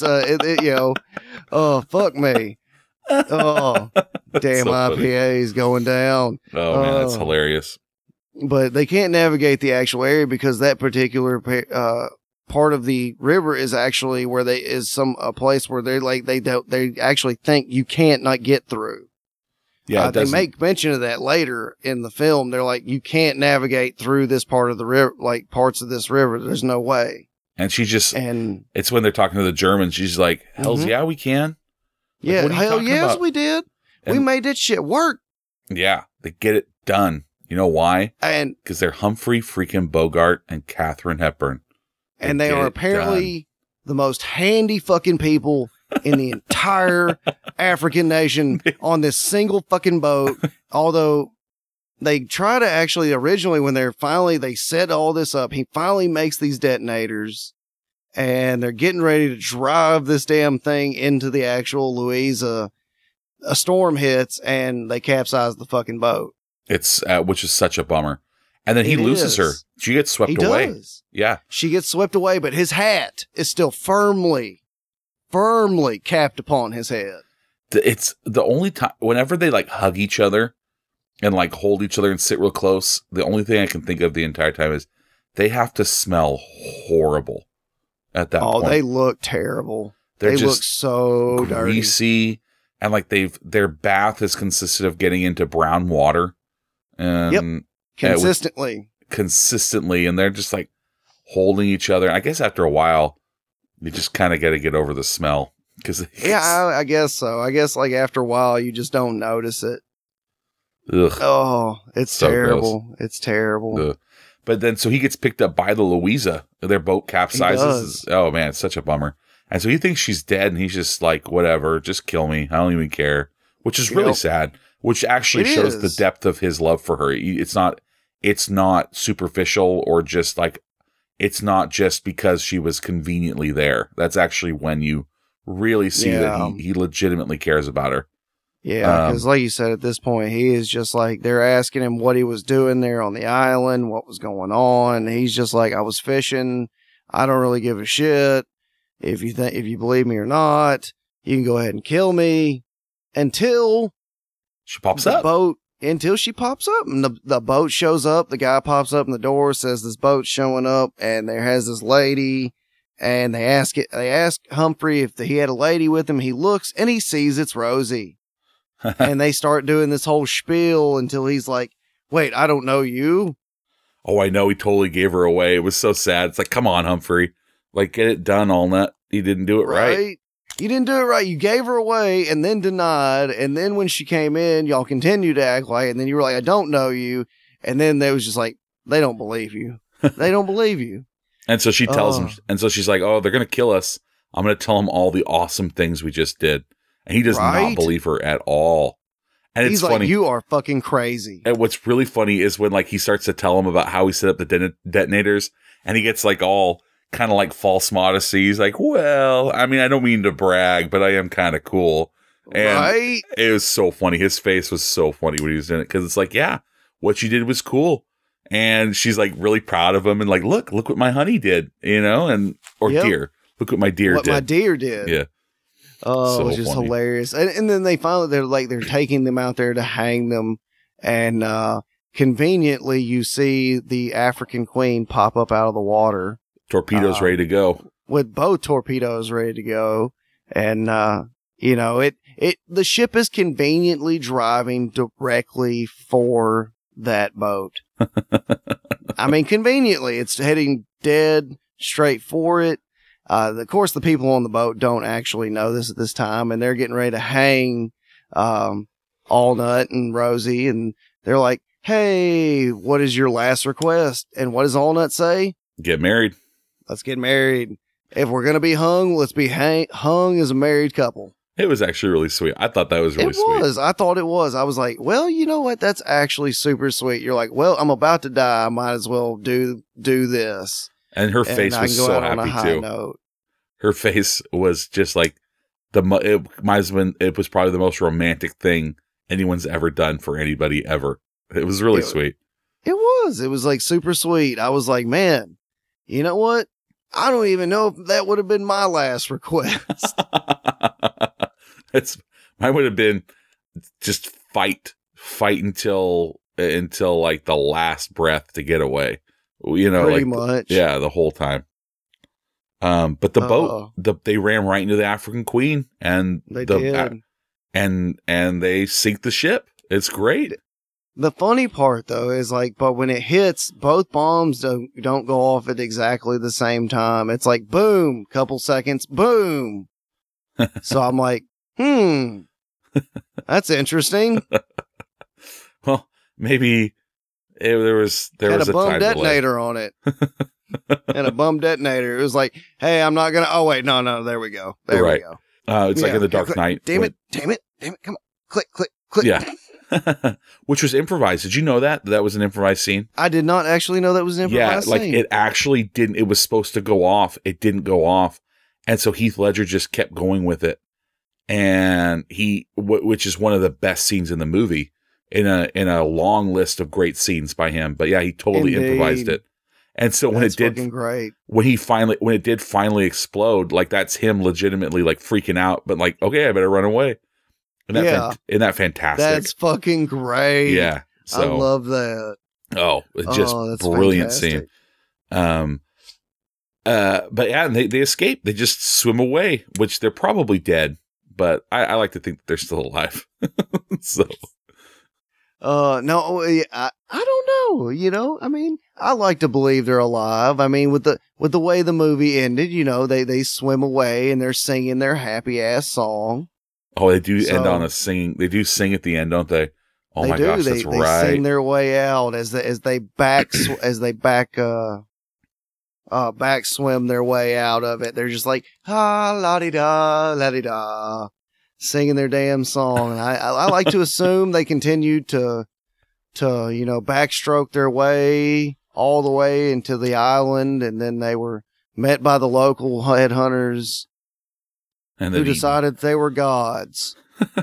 fuck me. Oh, damn, so IPA is going down. Oh, man, that's hilarious. But they can't navigate the actual area because that particular part of the river is actually where a place where they actually think you can't not get through. Yeah, they make mention of that later in the film. They're like, you can't navigate through this part of the river, like parts of this river. There's no way. And it's when they're talking to the Germans. She's like, hells yeah, we can. Like, yeah, hell yes, about? We did. We made that shit work. Yeah, they get it done. You know why? And because they're Humphrey freaking Bogart and Katharine Hepburn. And they are apparently the most handy fucking people in the entire African nation on this single fucking boat. Although they try to actually originally when they set all this up, he finally makes these detonators and they're getting ready to drive this damn thing into the actual Louisa. A storm hits and they capsize the fucking boat. It's which is such a bummer. And then he loses her. She gets swept away. Does. Yeah. She gets swept away, but his hat is still firmly capped upon his head. It's the only time whenever they like hug each other and like hold each other and sit real close, the only thing I can think of the entire time is they have to smell horrible at that point. Oh, they look terrible. They look so greasy. Dirty. And like their bath is consisted of getting into brown water. And consistently. And they're just like holding each other. I guess after a while, you just kind of got to get over the smell. I guess so. I guess like after a while, you just don't notice it. Ugh. Oh, it's so terrible. Gross. It's terrible. Ugh. But then, so he gets picked up by the Louisa. Their boat capsizes. Oh man, it's such a bummer. And so he thinks she's dead, and he's just like, whatever, just kill me. I don't even care. Which is really sad. Which actually shows the depth of his love for her. It's not superficial or just like, it's not just because she was conveniently there. That's actually when you really see that he legitimately cares about her. Yeah, because like you said, at this point, he is just like, they're asking him what he was doing there on the island, what was going on. He's just like, I was fishing. I don't really give a shit. If you believe me or not, you can go ahead and kill me until she pops up. Until she pops up and the boat shows up. The guy pops up in the door, says this boat's showing up, and there has this lady. And they ask Humphrey if he had a lady with him. He looks and he sees it's Rosie. And they start doing this whole spiel until he's like, "Wait, I don't know you." Oh, I know. He totally gave her away. It was so sad. It's like, come on, Humphrey. Like, get it done, Allnut. You didn't do it right. You didn't do it right. You gave her away and then denied. And then when she came in, y'all continued to act like it. And then you were like, I don't know you. And then they was just like, they don't believe you. They don't believe you. And so she tells him. And so she's like, oh, they're going to kill us. I'm going to tell them all the awesome things we just did. And he does not believe her at all. And he's it's funny. Like, you are fucking crazy. And what's really funny is when like he starts to tell him about how he set up the detonators. And he gets like all kind of like false modesty. He's like, well, I mean, I don't mean to brag, but I am kind of cool. And it was so funny. His face was so funny when he was in it. Cause it's like, yeah, what you did was cool. And she's like really proud of him and like, look what my honey did, you know, and, or deer. Look what my deer did. What my deer did. Yeah. Oh, So it's just funny. hilarious. And then they're taking them out there to hang them. And conveniently, you see the African Queen pop up out of the water Torpedoes ready to go. with both torpedoes ready to go. And, the ship is conveniently driving directly for that boat. I mean, conveniently, it's heading dead straight for it. Of course, the people on the boat don't actually know this at this time, and they're getting ready to hang Allnut and Rosie, and they're like, "Hey, what is your last request?" And what does Allnut say? Get married. Let's get married. If we're gonna be hung, let's be hung as a married couple. It was actually really sweet. I thought that was really sweet. It was. I thought it was. I was like, well, you know what? That's actually super sweet. You're like, well, I'm about to die. I might as well do this. And her face was so happy too. Note. Her face was just like it was probably the most romantic thing anyone's ever done for anybody ever. It was really sweet. It was. It was like super sweet. I was like, man, you know what? I don't even know if that would have been my last request. Mine would have been just fight until like the last breath to get away. Pretty much. Yeah, the whole time. But the boat, they ran right into the African Queen, and they did. And they sink the ship. It's great. The funny part though is like, but when it hits, both bombs don't go off at exactly the same time. It's like boom, couple seconds, boom. So I'm like, that's interesting. Well, maybe there was a bum time detonator on it. And a bum detonator. It was like, hey, I'm not gonna. Oh wait, no, there we go. There we go. It's like in the Dark Knight. Damn it! Come on, click. Yeah. Which was improvised. Did you know that was an improvised scene? I did not actually know that was an improvised scene. Like it actually didn't. It was supposed to go off. It didn't go off, and so Heath Ledger just kept going with it. And which is one of the best scenes in the movie, in a long list of great scenes by him. But yeah, he totally improvised it. And so when it did finally explode, like that's him legitimately like freaking out, but like, okay, I better run away. And isn't that fantastic? That's fucking great. Yeah. So, I love that. Oh, it's just brilliant fantastic. Scene. But yeah, and they escape. They just swim away, which they're probably dead, but I like to think that they're still alive. So. No, I don't know. I mean, I like to believe they're alive. I mean, with the way the movie ended, they swim away and they're singing their happy ass song. Oh, they do end on a singing. They do sing at the end, don't they? Oh my gosh, that's right. They sing their way out as they back swim their way out of it. They're just like la di da, singing their damn song. And I like to assume they continued to backstroke their way all the way into the island, and then they were met by the local headhunters. And who decided they were gods.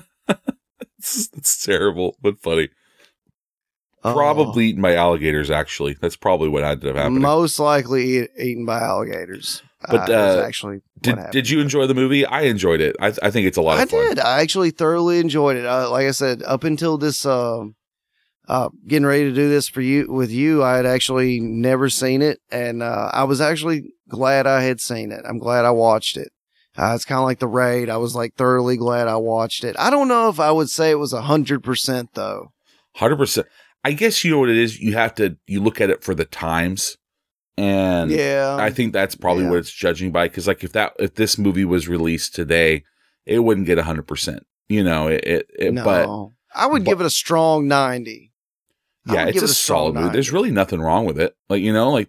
It's terrible, but funny. Probably eaten by alligators, actually. That's probably what ended up happening. Most likely eaten by alligators. But did you enjoy the movie? I enjoyed it. I think it's a lot of fun. I did. I actually thoroughly enjoyed it. Like I said, up until this, getting ready to do this with you, I had actually never seen it. And I was actually glad I had seen it. I'm glad I watched it. It's kind of like The Raid. I was like thoroughly glad I watched it. I don't know if I would say it was 100% though. 100%. I guess you know what it is. You look at it for the times, and I think that's probably what it's judging by. Because like if this movie was released today, it wouldn't get 100%. No, but I would give it a strong 90. Yeah, it's a solid movie. There's really nothing wrong with it. Like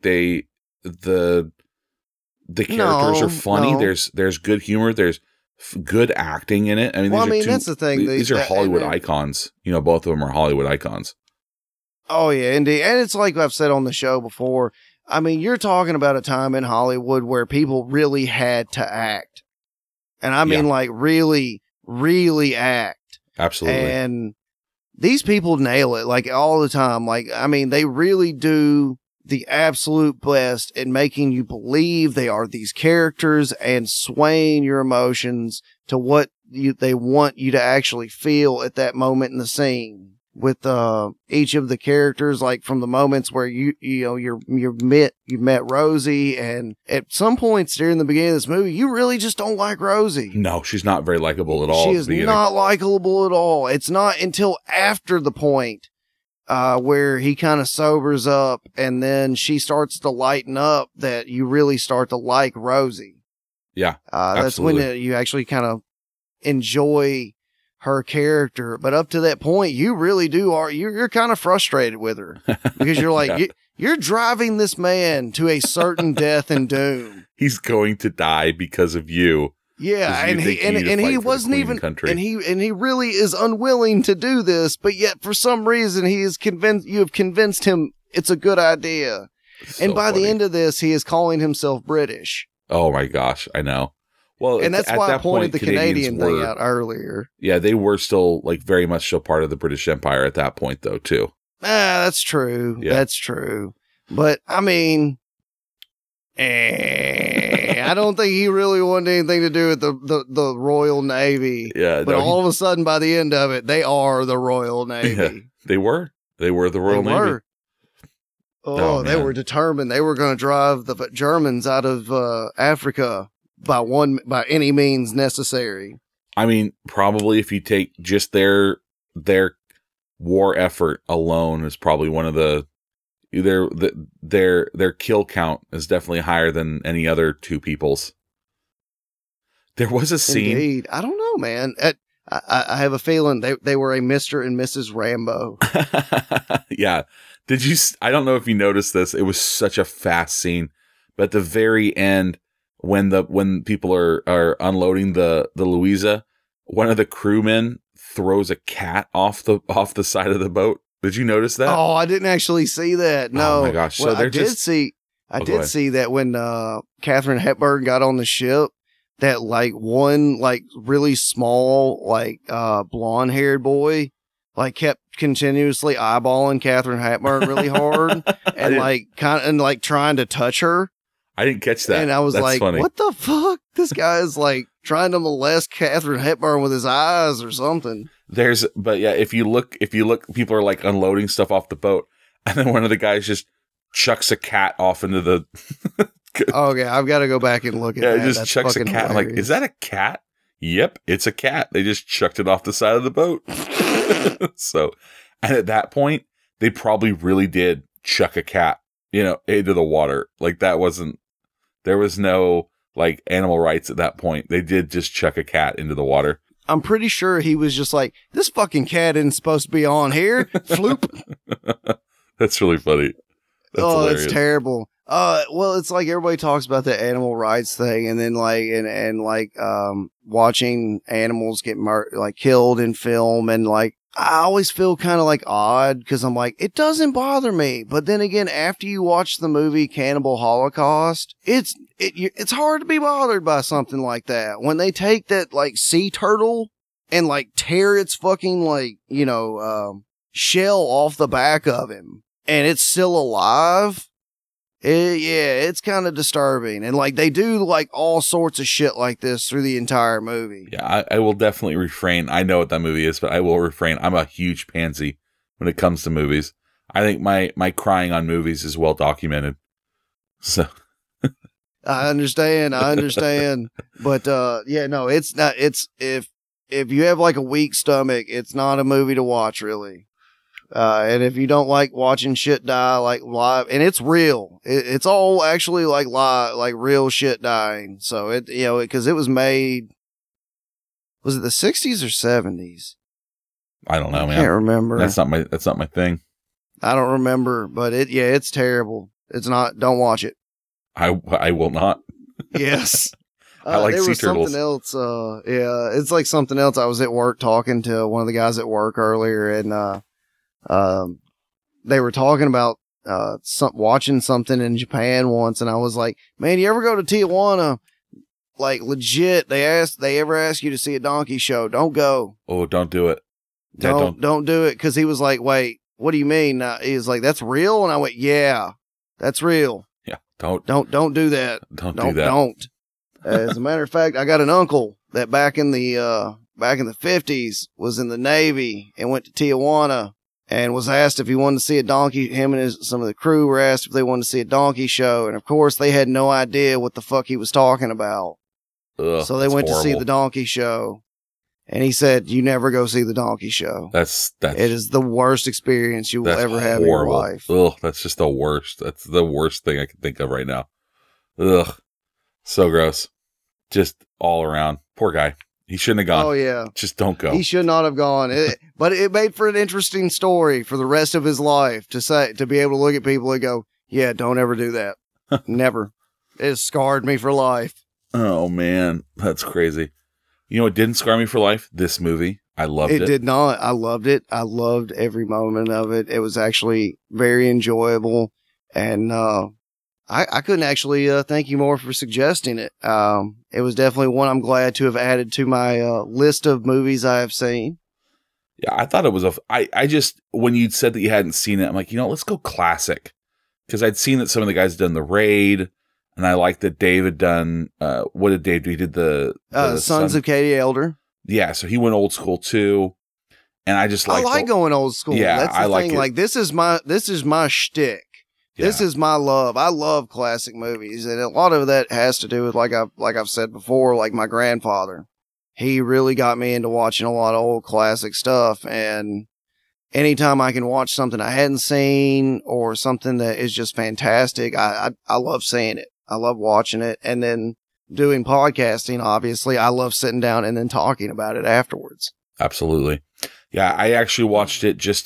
the characters are funny. No. There's good humor. There's good acting in it. I mean, that's the thing. These are Hollywood icons. Both of them are Hollywood icons. Oh yeah, indeed. And it's like I've said on the show before. I mean, you're talking about a time in Hollywood where people really had to act. And I mean like really, really act. Absolutely. And these people nail it like all the time. Like, I mean, they really do the absolute best at making you believe they are these characters and swaying your emotions to what they want you to actually feel at that moment in the scene. With each of the characters, like from the moments where you've met Rosie, and at some points during the beginning of this movie, you really just don't like Rosie. No, she's not very likable at all. She is not likable at all. It's not until after the point where he kind of sobers up and then she starts to lighten up that you really start to like Rosie. Yeah, that's when you actually kind of enjoy her character. But up to that point, you really you're kind of frustrated with her because you're like, you're driving this man to a certain death and doom. He's going to die because of you. Yeah, and he wasn't even country. and he really is unwilling to do this, but yet for some reason you have convinced him it's a good idea. So and by the end of this, he is calling himself British. Oh my gosh, I know. Well, and that's why I pointed the Canadian thing out earlier. Yeah, they were still like very much still part of the British Empire at that point, though, too. That's true. Yeah. That's true. But I mean, I don't think he really wanted anything to do with the Royal Navy. Yeah, but all of a sudden, by the end of it, they are the Royal Navy. Yeah, they were the Royal Navy. Oh, they were determined. They were going to drive the Germans out of Africa. By any means necessary. I mean, probably if you take just their war effort alone is probably one of their kill count is definitely higher than any other two people's. There was a scene. Indeed. I don't know, man. I have a feeling they were a Mr. and Mrs. Rambo. Yeah. I don't know if you noticed this. It was such a fast scene, but at the very end, when people are unloading the Louisa, one of the crewmen throws a cat off the side of the boat. Did you notice that? Oh, I didn't actually see that. No. Oh my gosh. So well, I did see that when Katharine Hepburn got on the ship, that like one like really small like blonde haired boy like kept continuously eyeballing Katharine Hepburn really hard and like trying to touch her. I didn't catch that. And I was like, funny. What the fuck? This guy is like trying to molest Katharine Hepburn with his eyes or something. But yeah, if you look, people are like unloading stuff off the boat, and then one of the guys just chucks a cat off into the. Okay, I've got to go back and look at that. Yeah, just chucks a cat. I'm like, is that a cat? Yep, it's a cat. They just chucked it off the side of the boat. So, and at that point, they probably really did chuck a cat, into the water. Like there was no like animal rights at that point. They did just chuck a cat into the water. I'm pretty sure he was just like, this fucking cat isn't supposed to be on here. Floop. That's really funny. That's terrible. Well, it's like everybody talks about the animal rights thing, and then like watching animals get killed in film, and like I always feel kind of like odd because I'm like, it doesn't bother me. But then again, after you watch the movie Cannibal Holocaust, it's hard to be bothered by something like that. When they take that like sea turtle and like tear its fucking like, shell off the back of him and it's still alive. It's kind of disturbing. And like they do like all sorts of shit like this through the entire movie. Yeah, I will definitely refrain. I know what that movie is, but I will refrain. I'm a huge pansy when it comes to movies. I think my crying on movies is well documented. So I understand. But no, it's not. If you have like a weak stomach, it's not a movie to watch really. And if you don't like watching shit die like live, and it's real, it's all actually like live, like real shit dying. So because it was made, was it the 60s or 70s? I don't know, man. I can't remember. That's not my thing. I don't remember, but it's terrible. It's not. Don't watch it. I will not. Yes. I like there sea was turtles. Something else. It's like something else. I was at work talking to one of the guys at work earlier, and they were talking about watching something in Japan once, and I was like, man, you ever go to Tijuana? Like legit, they ever ask you to see a donkey show? Don't go. Oh, don't do it. Don't do it. Cause he was like, wait, what do you mean? He was like, that's real. And I went, yeah, That's real. Yeah. Don't do that. Don't do that. Don't. As a matter of fact, I got an uncle that back in the 50s was in the Navy and went to Tijuana and was asked if he wanted to see a donkey. Him and some of the crew were asked if they wanted to see a donkey show. And of course they had no idea what the fuck he was talking about. Ugh, so they went to see the donkey show. And he said, you never go see the donkey show. It is the worst experience you will ever have in your life. Ugh, that's just the worst. That's the worst thing I can think of right now. Ugh. So gross. Just all around. Poor guy. He shouldn't have gone. Oh, yeah. Just don't go. He should not have gone. But it made for an interesting story for the rest of his life to be able to look at people and go, yeah, don't ever do that. Never. It scarred me for life. Oh, man. That's crazy. You know what didn't scar me for life? This movie. I loved it. It did not. I loved it. I loved every moment of it. It was actually very enjoyable. And I couldn't actually thank you more for suggesting it. It was definitely one I'm glad to have added to my list of movies I have seen. Yeah, I thought it was I just, when you said that you hadn't seen it, I'm like, let's go classic. Because I'd seen that some of the guys had done The Raid, and I liked that Dave had done, what did Dave do? He did the Sons of Katie Elder. Yeah, so he went old school too. And I just like going old school. Yeah, that's the I thing. like it. Like, this is my shtick. Yeah. This is my love. I love classic movies, and a lot of that has to do with, like I've said before, like my grandfather. He really got me into watching a lot of old classic stuff, and anytime I can watch something I hadn't seen or something that is just fantastic, I love seeing it. I love watching it, and then doing podcasting, obviously, I love sitting down and then talking about it afterwards. Absolutely. Yeah, I actually watched it just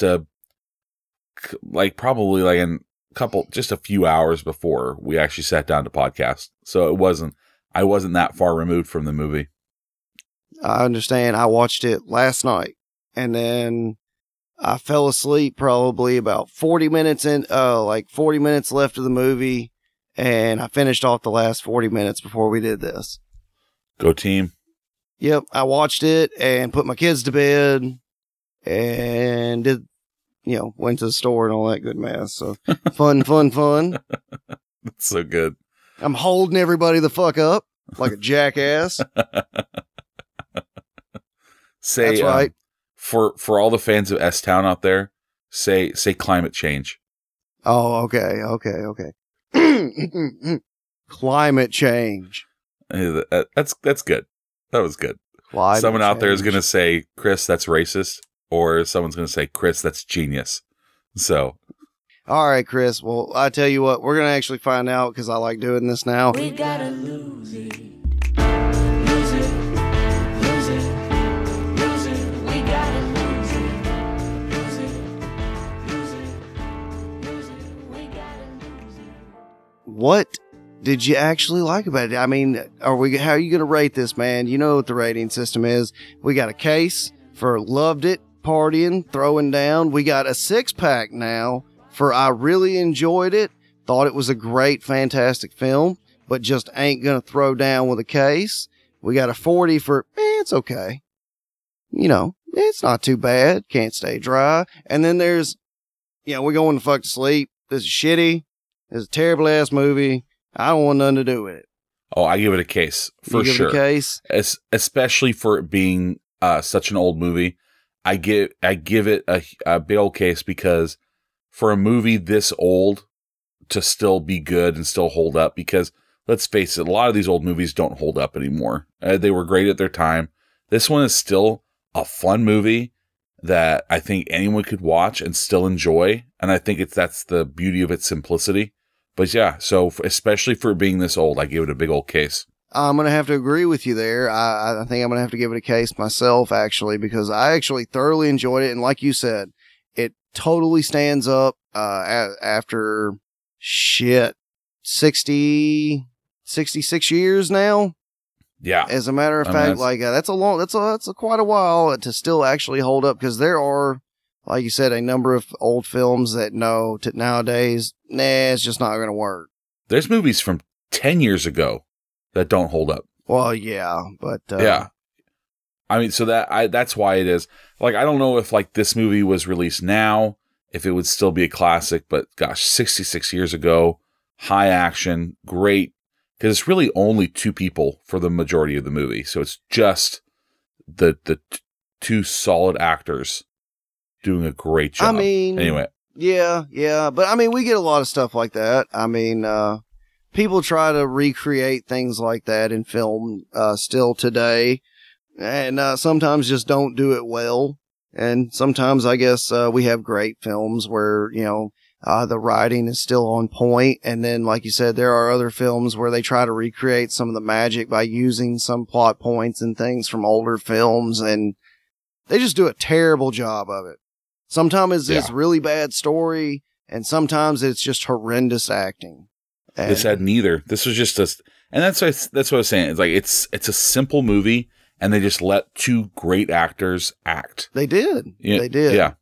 just a few hours before we actually sat down to podcast. So I wasn't that far removed from the movie. I understand. I watched it last night, and then I fell asleep probably about 40 minutes in, 40 minutes left of the movie. And I finished off the last 40 minutes before we did this. Go team. Yep. I watched it and put my kids to bed and did, went to the store and all that good mess. So fun. That's so good. I'm holding everybody the fuck up like a jackass. That's right. For all the fans of S-Town out there, say climate change. Oh, okay. Climate change. That's good. That was good. Someone out there is going to say, Chris, that's racist, or someone's going to say, Chris, that's genius. So, all right, Chris. Well, I tell you what, we're going to actually find out because I like doing this now. We gotta lose it. What did you actually like about it? I mean, how are you going to rate this, man? You know what the rating system is. We got a case for loved it, partying, throwing down. We got a 6-pack now for I really enjoyed it, thought it was a great, fantastic film, but just ain't going to throw down with a case. We got a 40 for, it's okay. It's not too bad. Can't stay dry. And then there's, we're going to fuck to sleep. This is shitty. It's a terrible ass movie. I don't want nothing to do with it. Oh, I give it a case for you give sure. It a case, especially for it being such an old movie. I give it a big old case because for a movie this old to still be good and still hold up, because let's face it, a lot of these old movies don't hold up anymore. They were great at their time. This one is still a fun movie that I think anyone could watch and still enjoy. And I think that's the beauty of its simplicity. But yeah, so especially for being this old, I give it a big old case. I'm going to have to agree with you there. I think I'm going to have to give it a case myself, actually, because I actually thoroughly enjoyed it. And like you said, it totally stands up after 66 years now. Yeah. As a matter of fact, that's quite a while to still actually hold up, because there are, like you said, a number of old films that nowadays, it's just not going to work. There's movies from 10 years ago that don't hold up. Well, yeah, but yeah. I mean, so that's why it is. Like, I don't know if like this movie was released now, if it would still be a classic, but gosh, 66 years ago, high action, great, because it's really only two people for the majority of the movie. So it's just the two solid actors doing a great job. I mean, anyway. Yeah. But I mean, we get a lot of stuff like that. I mean, people try to recreate things like that in film, still today. And, sometimes just don't do it well. And sometimes I guess, we have great films where, the writing is still on point. And then, like you said, there are other films where they try to recreate some of the magic by using some plot points and things from older films. And they just do a terrible job of it. Sometimes it's really bad story, and sometimes it's just horrendous acting. And this had neither. This was just and that's what I was saying. It's like it's a simple movie, and they just let two great actors act. They did. Yeah, they did. Yeah.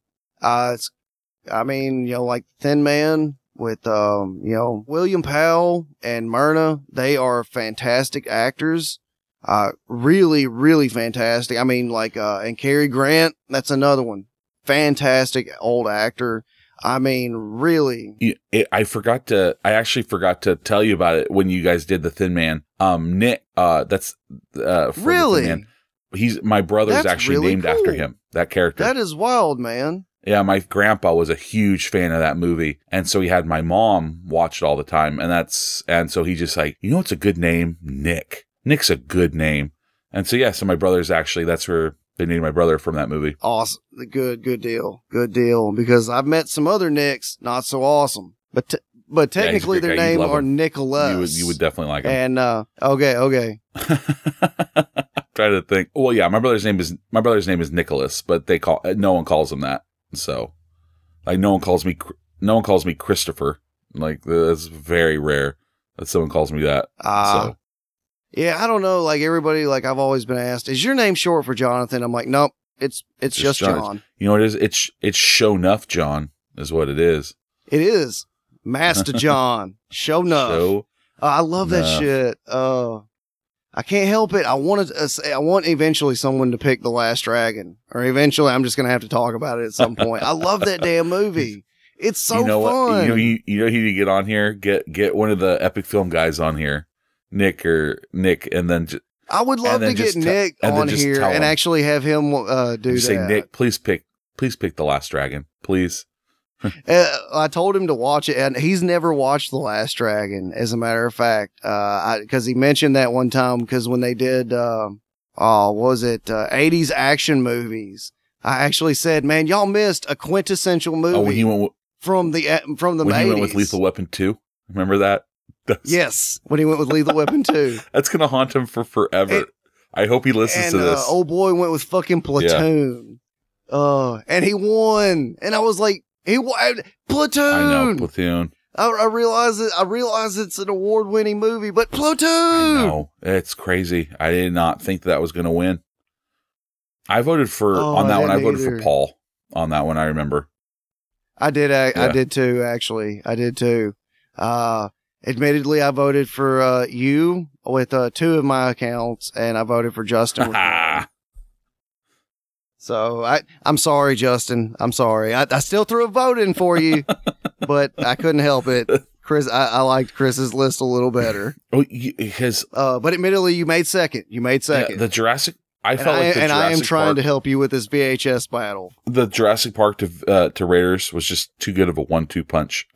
Like Thin Man with William Powell and Myrna. They are fantastic actors. Really, really fantastic. I mean, and Cary Grant. That's another one. Fantastic old actor. I mean, really. I actually forgot to tell you about it when you guys did the Thin Man. Nick, that's really? The Thin Man. My brother's that's actually really named after him, that character. That is wild, man. Yeah, my grandpa was a huge fan of that movie. And so he had my mom watch it all the time. And so he just like, what's a good name? Nick. Nick's a good name. And so, so my brother's actually, that's where they named my brother from that movie. Awesome. Good deal. Because I've met some other Nicks, not so awesome. But technically their names are Nicholas. You would definitely like him. And, okay. Try to think. Well, yeah, my brother's name is Nicholas, but no one calls him that. So, like, no one calls me Christopher. Like, that's very rare that someone calls me that. So. Yeah, I don't know. Like, everybody, like, I've always been asked, is your name short for Jonathan? I'm like, nope, it's just John. You know what it is? It's Show Nuff John is what it is. It is. Master John. Show Nuff. I love that shit. I can't help it. I want eventually someone to pick The Last Dragon, or eventually I'm just going to have to talk about it at some point. I love that damn movie. It's so fun. What? You know who to get on here? Get one of the Epic Film guys on here. Nick, and then I would love to get Nick on here and actually have him do that. Say, Nick, please pick The Last Dragon, please. I told him to watch it, and he's never watched The Last Dragon, as a matter of fact, because he mentioned that one time, because when they did, 80s action movies, I actually said, man, y'all missed a quintessential movie when he went from the 80s. When he went with Lethal Weapon 2, remember that? Yes, when he went with Lethal Weapon 2. That's going to haunt him for forever. I hope he listens to this. Old boy went with fucking Platoon. Yeah. And he won. And I was like, Platoon. I know, Platoon. I realize it's an award-winning movie, but Platoon. I know. It's crazy. I did not think that was going to win. I voted for, on that one, I voted for Paul. On that one, I remember. I did. I did too, actually. I did too. Admittedly, I voted for you with 2 of my accounts, and I voted for Justin. So I'm sorry, Justin. I'm sorry. I still threw a vote in for you, but I couldn't help it. Chris, I liked Chris's list a little better. Oh, because but admittedly, you made second. The Jurassic. I am trying to help you with this VHS battle. The Jurassic Park to Raiders was just too good of a 1-2 punch.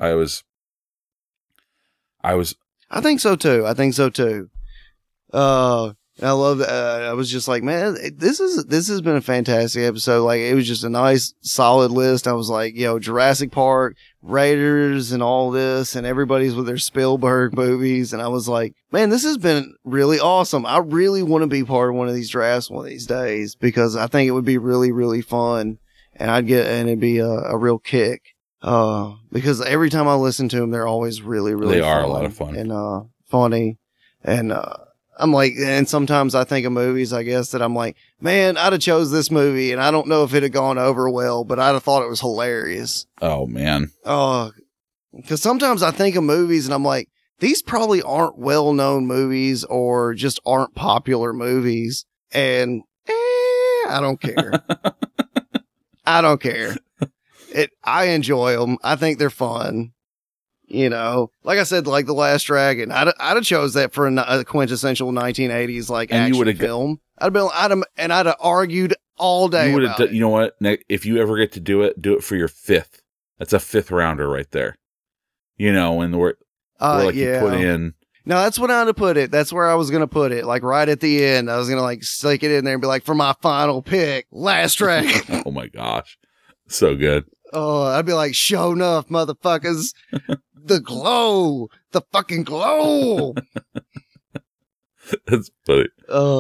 I think so too. I love that. I was just like, man, this has been a fantastic episode. Like, it was just a nice, solid list. I was like, Jurassic Park, Raiders, and all this, and everybody's with their Spielberg movies. And I was like, man, this has been really awesome. I really want to be part of one of these drafts one of these days, because I think it would be really, really fun, and it'd be a real kick. Because every time I listen to them, they're always really, really fun. They are a lot of fun. And, funny. And, I'm like, and sometimes I think of movies, I guess, that I'm like, man, I'd have chose this movie, and I don't know if it had gone over well, but I'd have thought it was hilarious. Oh, man. Because sometimes I think of movies, and I'm like, these probably aren't well-known movies, or just aren't popular movies, and I don't care. I don't care. I enjoy them. I think they're fun. You know, like I said, like The Last Dragon, I'd have chose that for a quintessential 1980s like And action film. I'd have argued all day. You know what? If you ever get to do it for your 5th. That's a 5th rounder right there. You know, and where like you put in. No, that's what I would have put it. That's where I was going to put it. Like right at the end, I was going to like stick it in there and be like, for my final pick, Last Dragon. Oh my gosh. So good. Oh, I'd be like, show enough, motherfuckers. The glow. The fucking glow. That's funny.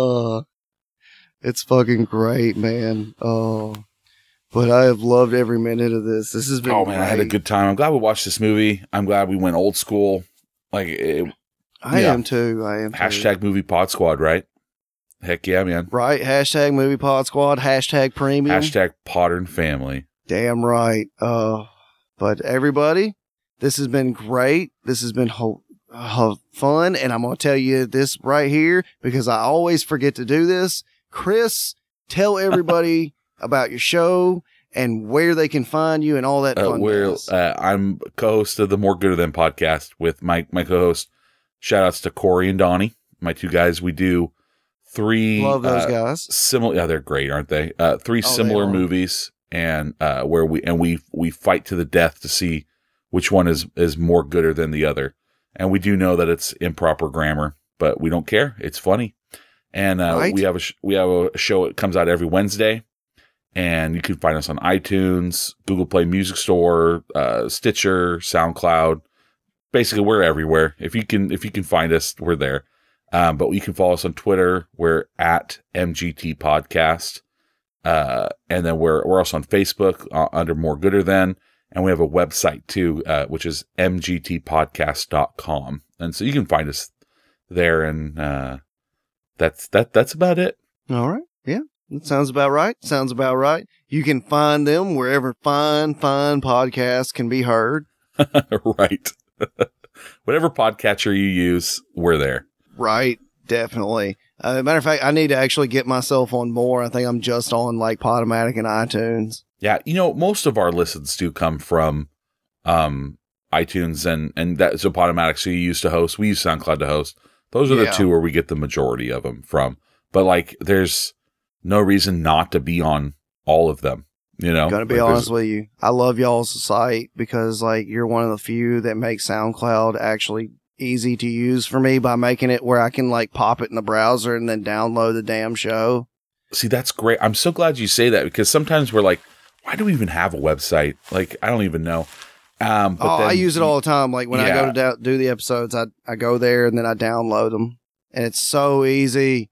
It's fucking great, man. Oh, but I have loved every minute of this. This has been man, I had a good time. I'm glad we watched this movie. I'm glad we went old school. Like I am too. Hashtag Movie Pod Squad, right? Heck yeah, man. Right. Hashtag Movie Pod Squad. Hashtag Premium. Hashtag Podern Family. Damn right. But everybody, this has been great. This has been fun. And I'm going to tell you this right here because I always forget to do this. Chris, tell everybody about your show and where they can find you and all that fun. I'm co-host of the More Gooder Than podcast with my co-host. Shout outs to Corey and Donnie, my 2 guys. We do 3 love those guys. Similar, yeah, they're great, aren't they? 3 similar movies, and where we fight to the death to see which one is more gooder than the other. And we do know that it's improper grammar, but we don't care. It's funny. And we have a show that comes out every Wednesday, and you can find us on iTunes, Google Play Music Store, Stitcher, SoundCloud. Basically, we're everywhere. If you can find us, we're there. But you can follow us on Twitter. We're at MGT Podcast, and then we're also on Facebook under More Gooder Than, and we have a website too, which is mgtpodcast.com. And so you can find us there, and that's about it. All right. Yeah. That sounds about right. You can find them wherever fine podcasts can be heard. Right. Whatever podcatcher you use, we're there. Right. Definitely. Matter of fact, I need to actually get myself on more. I think I'm just on like Podomatic and iTunes. Yeah. You know, most of our listens do come from iTunes and that. So Podomatic, so you used to host. We use SoundCloud to host. Those are the 2 where we get the majority of them from. But like, there's no reason not to be on all of them. You know, gonna be honest with you, I love y'all's site because like you're one of the few that make SoundCloud actually easy to use for me by making it where I can like pop it in the browser and then download the damn show. See, that's great. I'm so glad you say that because sometimes we're like, why do we even have a website? Like, I don't even know. But then, I use it all the time. Like when I go to do the episodes, I go there and then I download them, and it's so easy.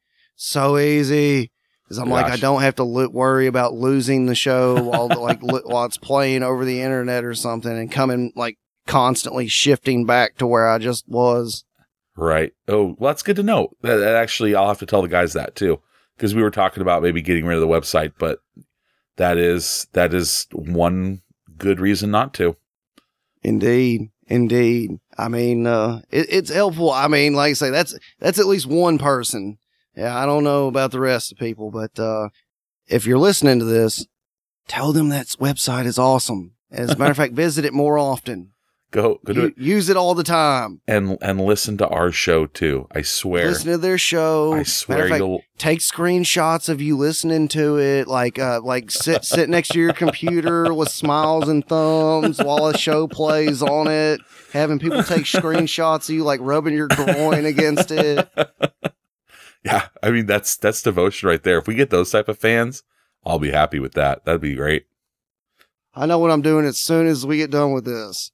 Because I'm like, I don't have to worry about losing the show while it's playing over the internet or something and coming like constantly shifting back to where I just was. Right. Oh, well, that's good to know. That actually, I'll have to tell the guys that too, because we were talking about maybe getting rid of the website, but that is one good reason not to. Indeed. I mean, it's helpful. I mean, like I say, that's at least one person. Yeah, I don't know about the rest of people, but if you're listening to this, tell them that website is awesome. As a matter of fact, visit it more often. Go do it. Use it all the time. And listen to our show too. I swear. Listen to their show. I swear you'll take screenshots of you listening to it. Like sit next to your computer with smiles and thumbs while a show plays on it. Having people take screenshots of you like rubbing your groin against it. Yeah, I mean that's devotion right there. If we get those type of fans, I'll be happy with that. That'd be great. I know what I'm doing as soon as we get done with this.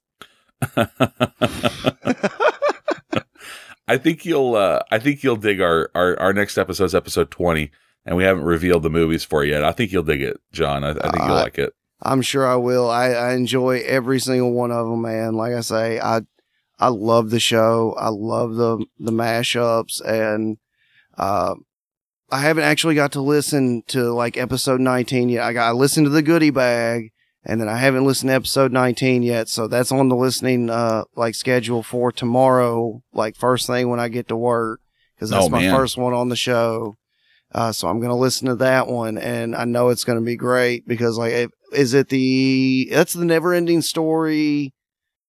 I think you'll dig our next episode's episode 20, and we haven't revealed the movies for you yet. I think you'll dig it, John. I think you'll like it. I'm sure I will. I enjoy every single one of them, man. Like I say, I love the show. I love the mashups, and I haven't actually got to listen to like episode 19 yet. I listened to the goodie bag, and then I haven't listened to episode 19 yet. So that's on the listening, schedule for tomorrow, like first thing when I get to work, because that's my first one on the show. So I'm going to listen to that one, and I know it's going to be great because that's the Never Ending Story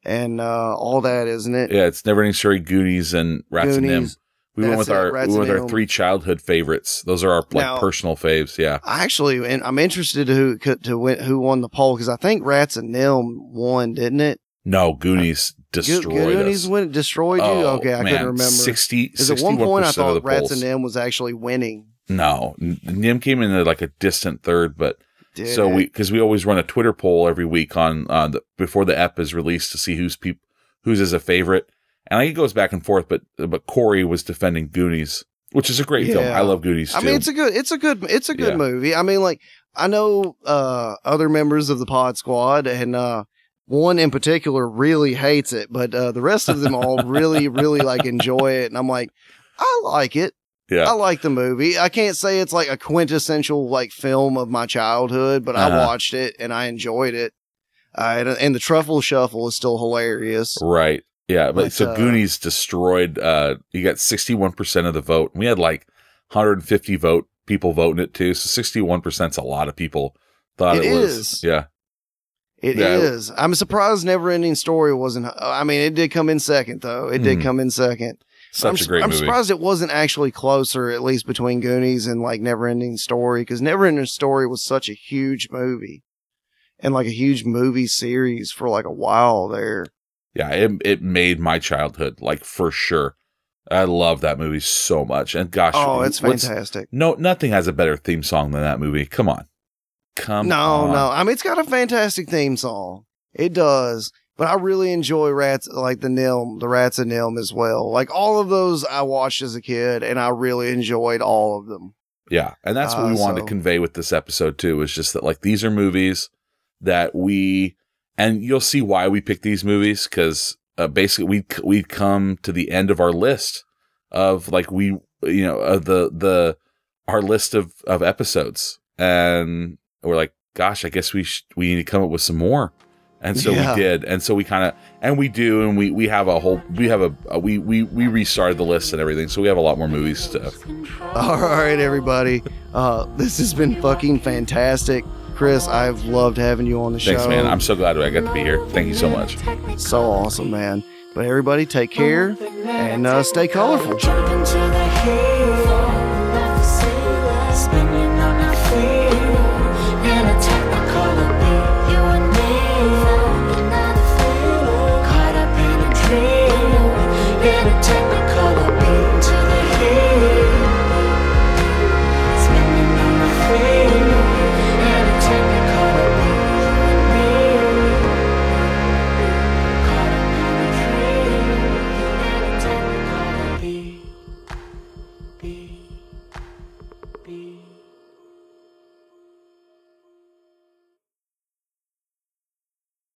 and all that, isn't it? Yeah, it's Neverending Story, Goonies, and Rats and Nim. We went with our 3 childhood favorites. Those are our personal faves. Yeah, I'm interested who won the poll, because I think Rats and Nim won, didn't it? No, Goonies destroyed Goonies us. Destroyed you? Okay, I couldn't remember. 61% at one point I thought polls. Rats and Nim was actually winning. No, Nim came in at like a distant third, but because we always run a Twitter poll every week on before the ep is released to see who's is a favorite. And I think it goes back and forth, but Corey was defending Goonies, which is a great film. I love Goonies too. I mean, it's a good movie. I mean, like, I know other members of the Pod Squad, and one in particular really hates it, but the rest of them all really, really like enjoy it. And I'm like, I like it. Yeah, I like the movie. I can't say it's like a quintessential like film of my childhood, but I watched it and I enjoyed it. And the Truffle Shuffle is still hilarious. Right. Yeah, but so Goonies destroyed. You got 61% of the vote. We had like 150 people voting it too. So 61% is a lot of people thought it was. Yeah, it is. I'm surprised Neverending Story wasn't. I mean, it did come in second though. It did come in second. Such a great movie. I'm surprised it wasn't actually closer, at least between Goonies and like Neverending Story, because Neverending Story was such a huge movie and like a huge movie series for like a while there. Yeah, it made my childhood, like, for sure. I love that movie so much. And gosh, it's fantastic. Nothing has a better theme song than that movie. Come on. No. I mean, it's got a fantastic theme song. It does. But I really enjoy the Rats and Nim as well. Like, all of those I watched as a kid, and I really enjoyed all of them. Yeah, and that's what we wanted to convey with this episode, too, is just that, like, these are movies that and you'll see why we picked these movies, because basically we come to the end of our list of like our list of episodes, and we're like, gosh, I guess we need to come up with some more, and so we did, and so we kind of we have a whole we restarted the list and everything, so we have a lot more movies to. All right, everybody, this has been fucking fantastic. Chris, I've loved having you on the show. Thanks, man. I'm so glad I got to be here. Thank you so much. So awesome, man. But everybody, take care and stay colorful. Jump into the haze.